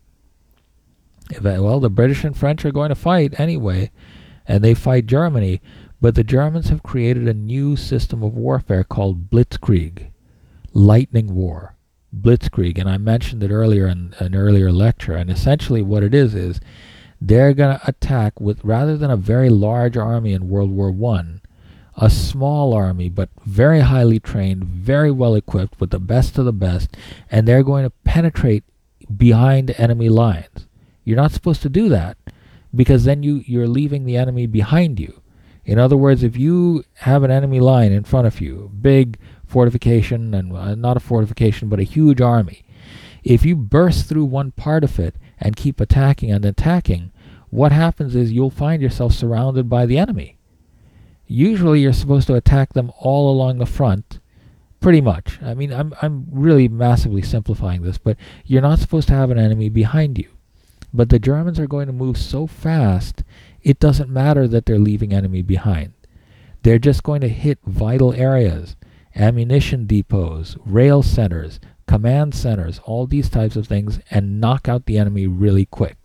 Well, the British and French are going to fight anyway, and they fight Germany, but the Germans have created a new system of warfare called Blitzkrieg, lightning war. blitzkrieg, and I mentioned it earlier in an earlier lecture. And essentially, what it is they're going to attack with, rather than a very large army in World War I, a small army, but very highly trained, very well equipped with the best of the best, and they're going to penetrate behind enemy lines. You're not supposed to do that, because then you're leaving the enemy behind you. In other words, if you have an enemy line in front of you, big fortification, and not a fortification, but a huge army, if you burst through one part of it and keep attacking and attacking, what happens is you'll find yourself surrounded by the enemy. Usually you're supposed to attack them all along the front, pretty much. I mean, I'm really massively simplifying this, but you're not supposed to have an enemy behind you. But the Germans are going to move so fast, it doesn't matter that they're leaving enemy behind. They're just going to hit vital areas, ammunition depots, rail centers, command centers, all these types of things, and knock out the enemy really quick.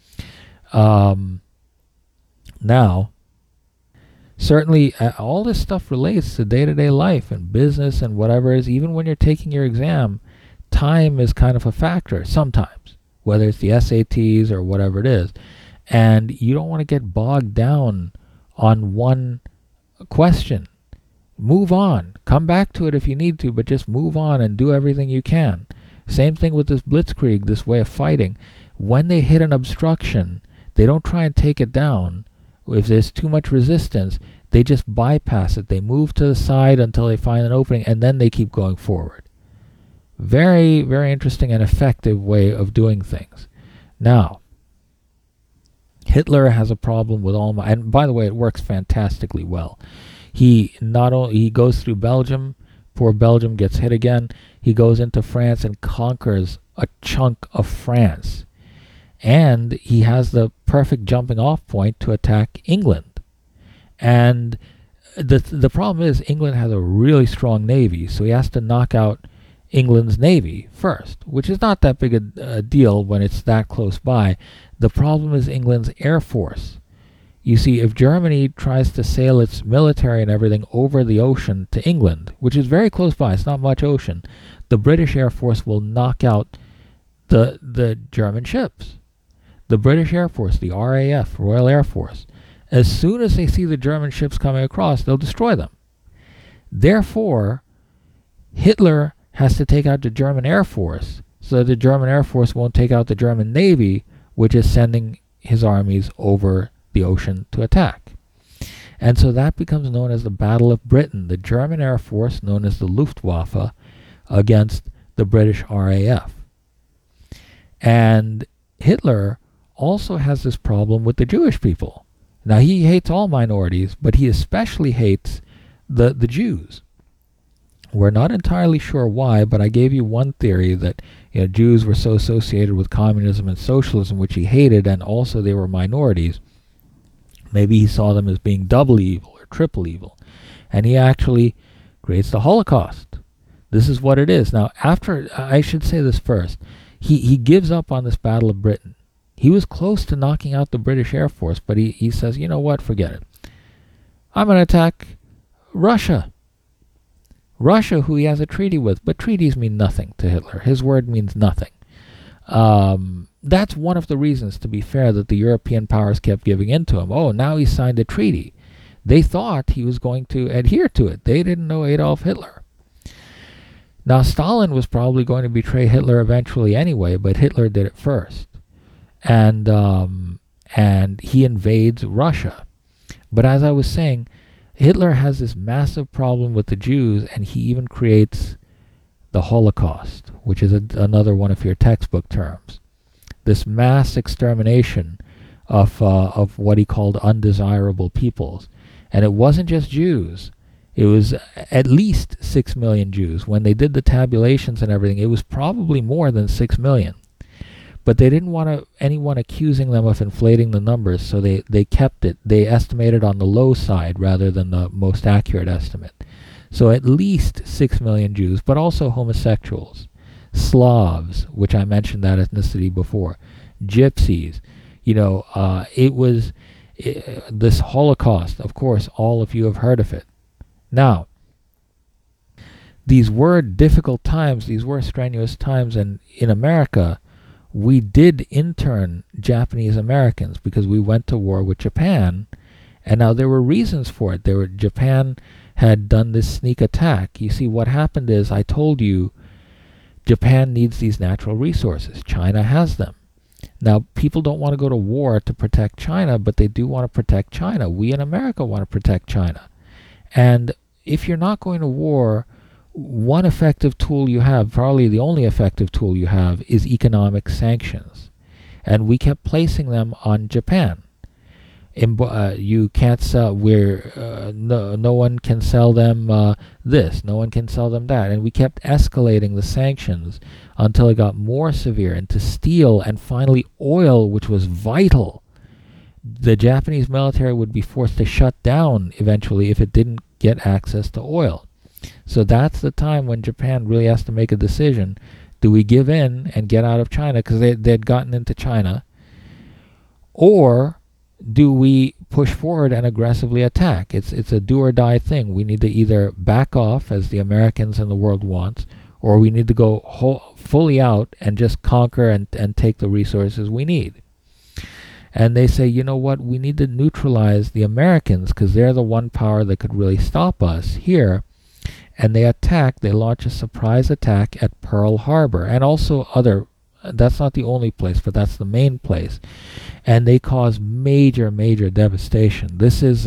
Now, certainly, all this stuff relates to day-to-day life and business and whatever it is. Even when you're taking your exam, time is kind of a factor sometimes, whether it's the SATs or whatever it is. And you don't want to get bogged down on one question. Move on. Come back to it if you need to, but just move on and do everything you can. Same thing with this blitzkrieg, this way of fighting. When they hit an obstruction, they don't try and take it down. If there's too much resistance, they just bypass it. They move to the side until they find an opening, and then they keep going forward. Very, very interesting and effective way of doing things. Now, Hitler has a problem with and by the way, it works fantastically well. He goes through Belgium. Poor Belgium gets hit again. He goes into France and conquers a chunk of France. And he has the perfect jumping off point to attack England. And the problem is England has a really strong navy, so he has to knock out England's navy first, which is not that big a deal when it's that close by. The problem is England's air force. You see, if Germany tries to sail its military and everything over the ocean to England, which is very close by, it's not much ocean, the British Air Force will knock out the German ships. The British Air Force, the RAF, Royal Air Force, as soon as they see the German ships coming across, they'll destroy them. Therefore, Hitler has to take out the German Air Force so that the German Air Force won't take out the German Navy, which is sending his armies over the ocean to attack. And so that becomes known as the Battle of Britain, the German Air Force, known as the Luftwaffe, against the British RAF. And Hitler also has this problem with the Jewish people. Now, he hates all minorities, but he especially hates the Jews. We're not entirely sure why, but I gave you one theory that Jews were so associated with communism and socialism, which he hated, and also they were minorities. Maybe he saw them as being double evil or triple evil. And he actually creates the Holocaust. This is what it is. Now, I should say this first. He gives up on this Battle of Britain. He was close to knocking out the British Air Force, but he says, you know what, forget it. I'm going to attack Russia. Russia, who he has a treaty with, but treaties mean nothing to Hitler. His word means nothing. That's one of the reasons, to be fair, that the European powers kept giving in to him. Oh, now he's signed a treaty. They thought he was going to adhere to it. They didn't know Adolf Hitler. Now, Stalin was probably going to betray Hitler eventually anyway, but Hitler did it first. And he invades Russia. But as I was saying, Hitler has this massive problem with the Jews, and he even creates the Holocaust, which is another one of your textbook terms. This mass extermination of what he called undesirable peoples. And it wasn't just Jews. It was at least 6 million Jews. When they did the tabulations and everything, it was probably more than 6 million. But they didn't want anyone accusing them of inflating the numbers, so they kept it. They estimated on the low side rather than the most accurate estimate. So at least 6 million Jews, but also homosexuals, Slavs, which I mentioned that ethnicity before, Gypsies. It was this Holocaust. Of course, all of you have heard of it. Now, these were difficult times, these were strenuous times, and in America, we did intern Japanese Americans because we went to war with Japan, and now there were reasons for it. Japan had done this sneak attack. You see, what happened is, I told you, Japan needs these natural resources. China has them. Now, people don't want to go to war to protect China, but they do want to protect China. We in America want to protect China. And if you're not going to war, one effective tool you have, probably the only effective tool you have, is economic sanctions. And we kept placing them on Japan. You can't sell, no one can sell them this, no one can sell them that. And we kept escalating the sanctions until it got more severe. And to steel and finally oil, which was vital, the Japanese military would be forced to shut down eventually if it didn't get access to oil. So that's the time when Japan really has to make a decision. Do we give in and get out of China because they'd gotten into China? Or do we push forward and aggressively attack? It's a do or die thing. We need to either back off, as the Americans and the world wants, or we need to go fully out and just conquer and take the resources we need. And they say, you know what, we need to neutralize the Americans because they're the one power that could really stop us here. And they launch a surprise attack at Pearl Harbor and also that's not the only place, but that's the main place. And they cause major, major devastation. This is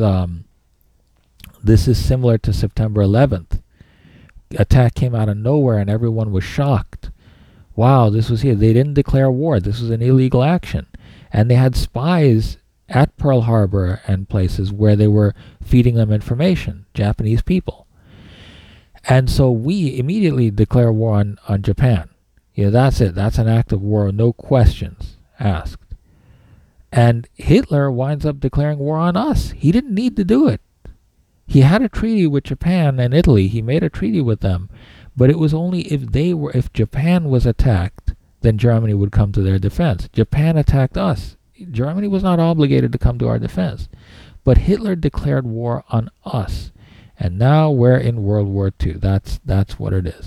similar to September 11th. Attack came out of nowhere and everyone was shocked. Wow, this was here. They didn't declare war. This was an illegal action. And they had spies at Pearl Harbor and places where they were feeding them information, Japanese people. And so we immediately declare war on Japan. That's it. That's an act of war, no questions asked. And Hitler winds up declaring war on us. He didn't need to do it. He had a treaty with Japan and Italy. He made a treaty with them. But it was only if Japan was attacked, then Germany would come to their defense. Japan attacked us. Germany was not obligated to come to our defense. But Hitler declared war on us. And now we're in World War II. That's what it is.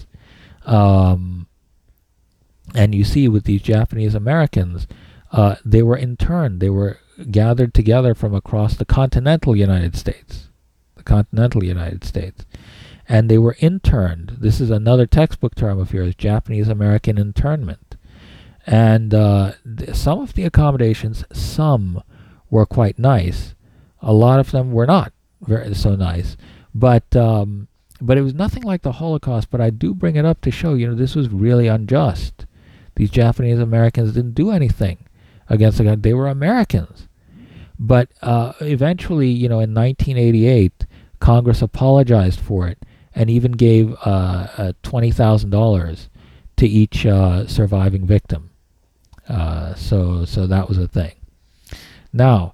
And you see with these Japanese Americans, they were interned. They were gathered together from across the continental United States. And they were interned. This is another textbook term of yours, Japanese American internment. And some of the accommodations, some were quite nice. A lot of them were not so nice. But it was nothing like the Holocaust. But I do bring it up to show, this was really unjust. These Japanese Americans didn't do anything against the guy. They were Americans. But eventually, in 1988, Congress apologized for it and even gave $20,000 to each surviving victim. So that was a thing. Now,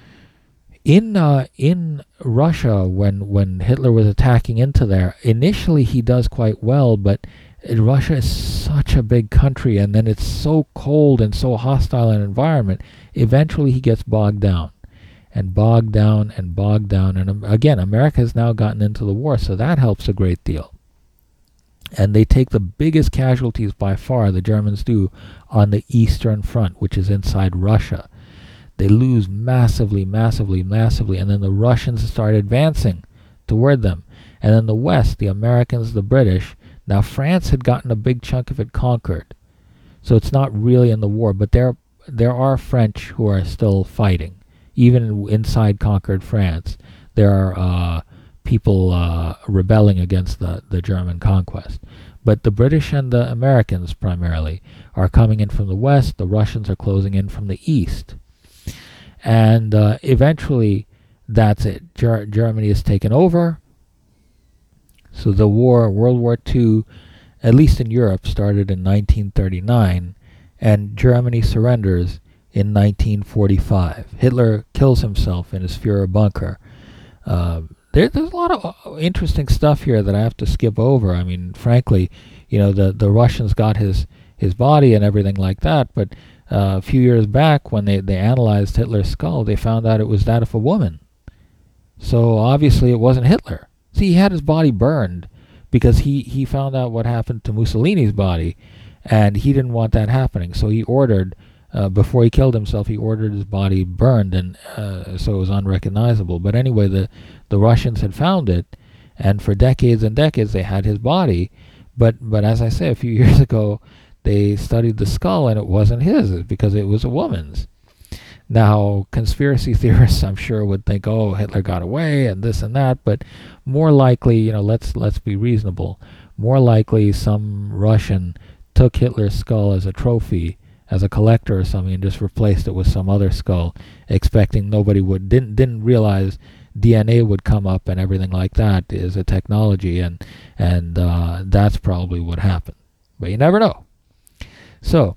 in Russia, when Hitler was attacking into there, initially he does quite well, but Russia is such a big country, and then it's so cold and so hostile an environment, eventually he gets bogged down. And bogged down. And again, America has now gotten into the war, so that helps a great deal. And they take the biggest casualties by far, the Germans do, on the Eastern Front, which is inside Russia. They lose massively, and then the Russians start advancing toward them. And then the West, the Americans, the British. Now, France had gotten a big chunk of it conquered, so it's not really in the war, but there are French who are still fighting. Even inside conquered France, there are people rebelling against the German conquest. But the British and the Americans primarily are coming in from the west. The Russians are closing in from the east. And eventually, that's it. Germany is taken over. So the war, World War II, at least in Europe, started in 1939, and Germany surrenders in 1945. Hitler kills himself in his Führer bunker. There's a lot of interesting stuff here that I have to skip over. I mean, frankly, the Russians got his body and everything like that, but a few years back when they analyzed Hitler's skull, they found out it was that of a woman. So obviously it wasn't Hitler. See, he had his body burned, because he found out what happened to Mussolini's body, and he didn't want that happening. So he ordered, before he killed himself, he ordered his body burned, and so it was unrecognizable. But anyway, the Russians had found it, and for decades and decades they had his body. But as I say, a few years ago, they studied the skull, and it wasn't his, because it was a woman's. Now, conspiracy theorists, I'm sure, would think, oh, Hitler got away and this and that, but more likely, let's be reasonable. More likely, some Russian took Hitler's skull as a trophy, as a collector or something, and just replaced it with some other skull, expecting nobody didn't realize DNA would come up and everything like that is a technology, and that's probably what happened. But you never know. So,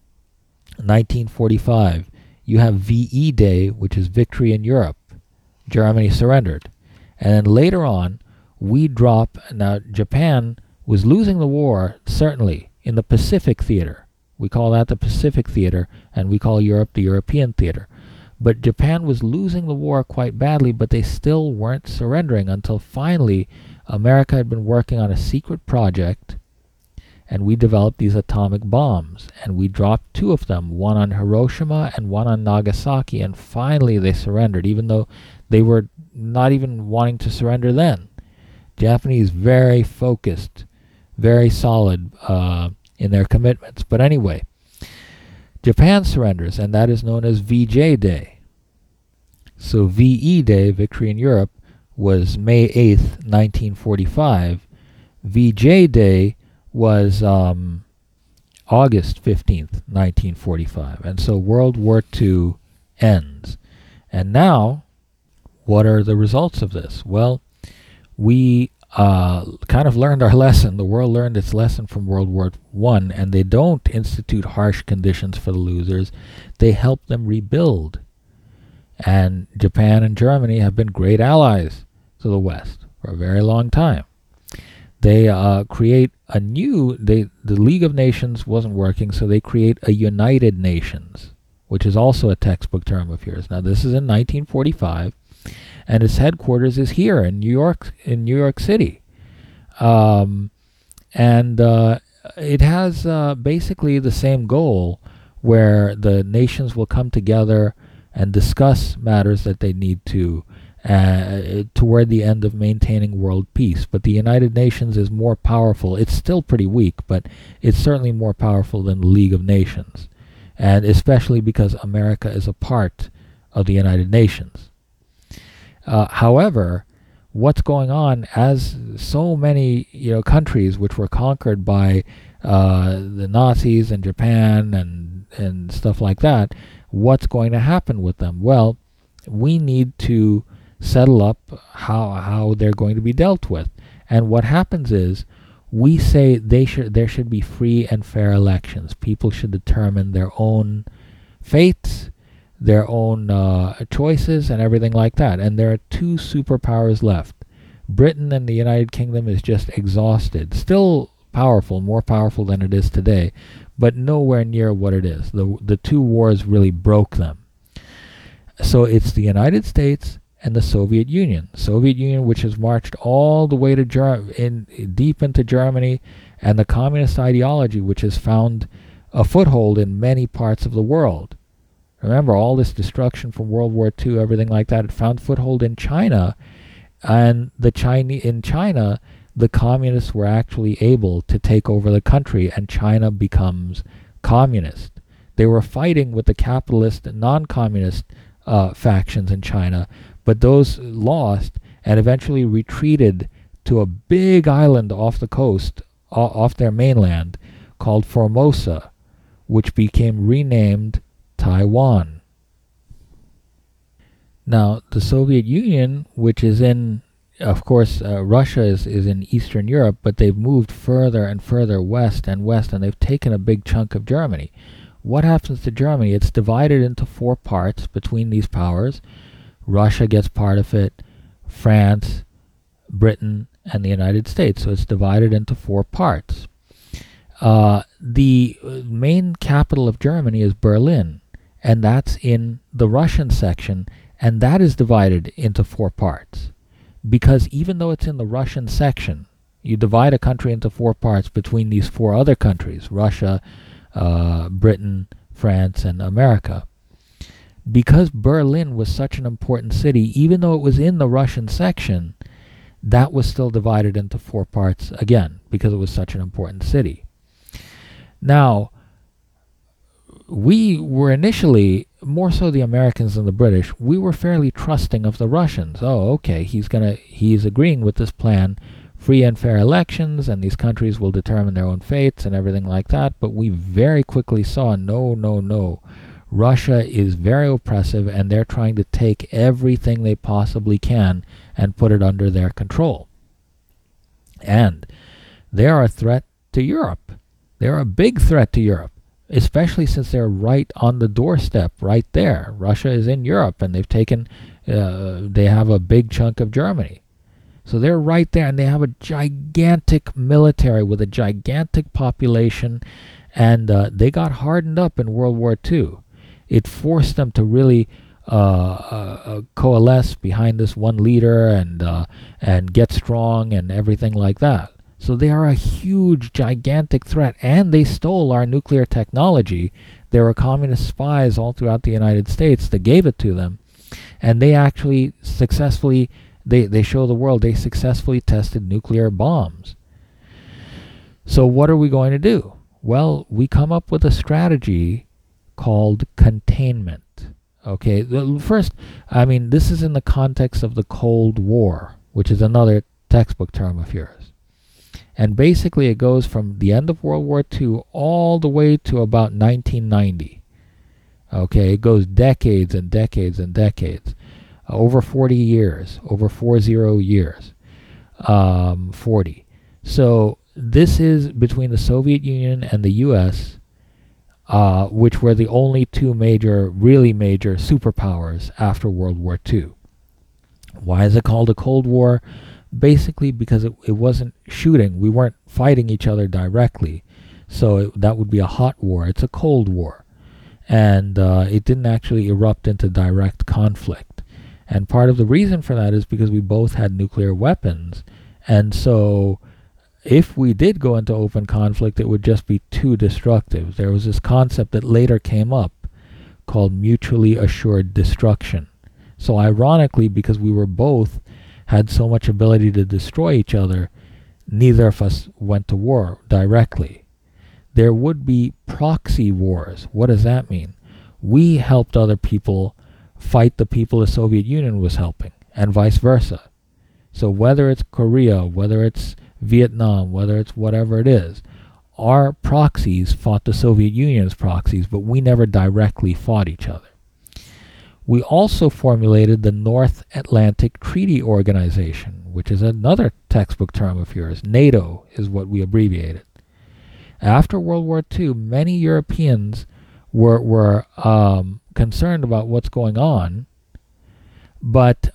1945. You have VE Day, which is Victory in Europe. Germany surrendered. And then later on, we drop. Now, Japan was losing the war, certainly, in the Pacific Theater. We call that the Pacific Theater, and we call Europe the European Theater. But Japan was losing the war quite badly, but they still weren't surrendering until finally America had been working on a secret project, and we developed these atomic bombs, and we dropped 2 of them, one on Hiroshima and one on Nagasaki, and finally they surrendered, even though they were not even wanting to surrender then. Japanese, very focused, very solid in their commitments. But anyway, Japan surrenders, and that is known as VJ Day. So VE Day, Victory in Europe, was May 8th, 1945. VJ Day was August 15th, 1945. And so World War II ends. And now, what are the results of this? Well, we kind of learned our lesson. The world learned its lesson from World War I, and they don't institute harsh conditions for the losers. They help them rebuild. And Japan and Germany have been great allies to the West for a very long time. They create a new, the League of Nations wasn't working, so they create a United Nations, which is also a textbook term of yours. Now, this is in 1945, and its headquarters is here in New York City. And it has basically the same goal, where the nations will come together and discuss matters that they need to toward the end of maintaining world peace. But the United Nations is more powerful. It's still pretty weak, but it's certainly more powerful than the League of Nations, and especially because America is a part of the United Nations. However, what's going on, as so many countries which were conquered by the Nazis and Japan and stuff like that, what's going to happen with them? Well, we need to settle up how they're going to be dealt with. And what happens is, we say there should be free and fair elections. People should determine their own fates, their own choices, and everything like that. And there are 2 superpowers left. Britain and the United Kingdom is just exhausted. Still powerful, more powerful than it is today, but nowhere near what it is. The 2 wars really broke them. So it's the United States and the Soviet Union. Soviet Union, which has marched all the way to deep into Germany, and the communist ideology, which has found a foothold in many parts of the world. Remember, all this destruction from World War II, everything like that, it found foothold in China, and in China, the communists were actually able to take over the country, and China becomes communist. They were fighting with the capitalist and non-communist factions in China, but those lost and eventually retreated to a big island off the coast, off their mainland, called Formosa, which became renamed Taiwan. Now, the Soviet Union, which is in, of course, Russia is in Eastern Europe, but they've moved further and further west, and they've taken a big chunk of Germany. What happens to Germany? It's divided into 4 parts between these powers. Russia gets part of it, France, Britain, and the United States. So it's divided into 4 parts. The main capital of Germany is Berlin, and that's in the Russian section, and that is divided into 4 parts. Because even though it's in the Russian section, You divide a country into 4 parts between these 4 other countries, Russia, Britain, France, and America. Because Berlin was such an important city, even though it was in the Russian section, that was still divided into 4 parts again, because it was such an important city. Now, we were initially, more so the Americans than the British, we were fairly trusting of the Russians. Oh, okay, he's agreeing with this plan, free and fair elections, and these countries will determine their own fates and everything like that. But we very quickly saw, no. Russia is very oppressive, and they're trying to take everything they possibly can and put it under their control. And they are a threat to Europe. They're a big threat to Europe, especially since they're right on the doorstep, right there. Russia is in Europe, and they have a big chunk of Germany. So they're right there, and they have a gigantic military with a gigantic population, and they got hardened up in World War II. It forced them to really coalesce behind this one leader and get strong and everything like that. So they are a huge, gigantic threat, and they stole our nuclear technology. There were communist spies all throughout the United States that gave it to them, and they actually successfully, they show the world they successfully tested nuclear bombs. So what are we going to do? Well, we come up with a strategy called containment. Okay, first, this is in the context of the Cold War, which is another textbook term of yours. And basically it goes from the end of World War II all the way to about 1990. Okay, it goes decades and decades and decades. Over 40 years, over 40 years. 40. So this is between the Soviet Union and the U.S., which were the only 2 really major superpowers after World War II. Why is it called a Cold War? Basically because it wasn't shooting. We weren't fighting each other directly. So that would be a hot war. It's a Cold War. And it didn't actually erupt into direct conflict. And part of the reason for that is because we both had nuclear weapons. And so if we did go into open conflict, it would just be too destructive. There was this concept that later came up called mutually assured destruction. So ironically, because we were both had so much ability to destroy each other, neither of us went to war directly. There would be proxy wars. What does that mean? We helped other people fight the people the Soviet Union was helping, and vice versa. So whether it's Korea, whether it's Vietnam, whether it's whatever it is, our proxies fought the Soviet Union's proxies, but we never directly fought each other. We also formulated the North Atlantic Treaty Organization, which is another textbook term of yours. NATO is what we abbreviated. After World War II, many Europeans were concerned about what's going on, but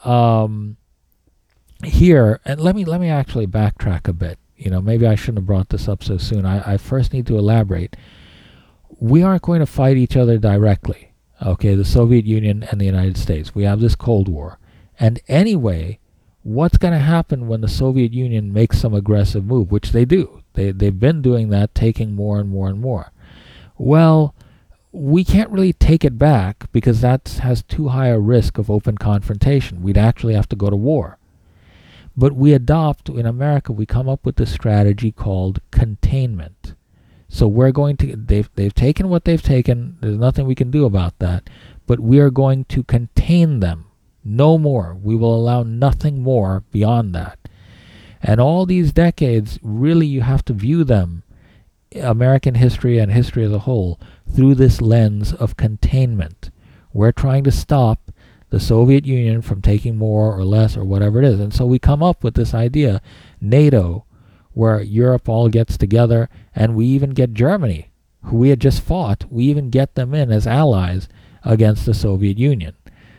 here, and let me actually backtrack a bit. Maybe I shouldn't have brought this up so soon. I first need to elaborate. We aren't going to fight each other directly. Okay, the Soviet Union and the United States. We have this Cold War. And anyway, what's going to happen when the Soviet Union makes some aggressive move, which they do? They've been doing that, taking more and more and more. Well, we can't really take it back because that has too high a risk of open confrontation. We'd actually have to go to war. But we adopt, in America, we come up with this strategy called containment. So we're going to, they've taken what they've taken, there's nothing we can do about that, but we are going to contain them. No more. We will allow nothing more beyond that. And all these decades, really you have to view them, American history and history as a whole, through this lens of containment. We're trying to stop the Soviet Union from taking more or less or whatever it is. And so we come up with this idea, NATO, where Europe all gets together, and we even get Germany, who we had just fought, we even get them in as allies against the Soviet Union.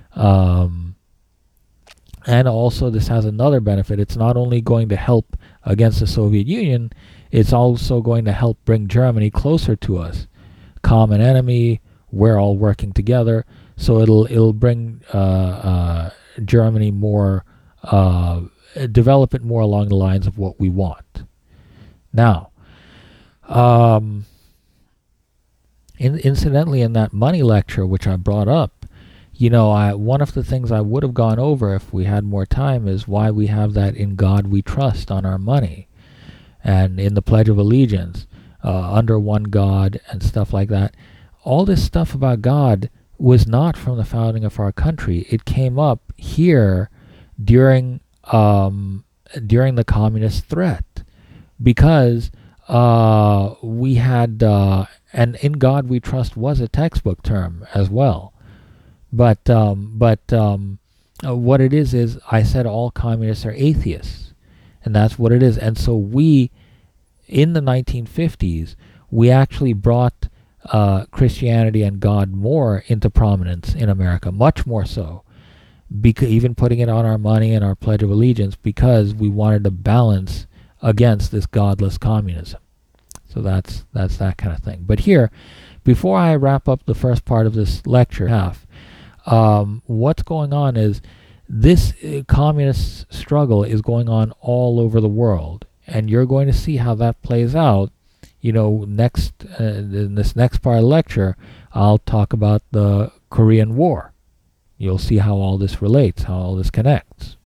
And also this has another benefit. It's not only going to help against the Soviet Union, it's also going to help bring Germany closer to us. Common enemy, we're all working together, so it'll bring Germany more develop it more along the lines of what we want. Now, incidentally, in that money lecture which I brought up, one of the things I would have gone over if we had more time is why we have that "In God We Trust" on our money, and in the Pledge of Allegiance, under one God and stuff like that. All this stuff about God was not from the founding of our country. It came up here during the communist threat, because we had, and "In God We Trust" was a textbook term as well. But what it is I said all communists are atheists, and that's what it is. And so we, in the 1950s, we actually brought Christianity and God more into prominence in America, much more so, even putting it on our money and our Pledge of Allegiance, because we wanted to balance against this godless communism. So that's that kind of thing. But here, before I wrap up the first part of this lecture half, what's going on is this communist struggle is going on all over the world, and you're going to see how that plays out. Next in this next part of the lecture, I'll talk about the Korean War. You'll see how all this relates, how all this connects.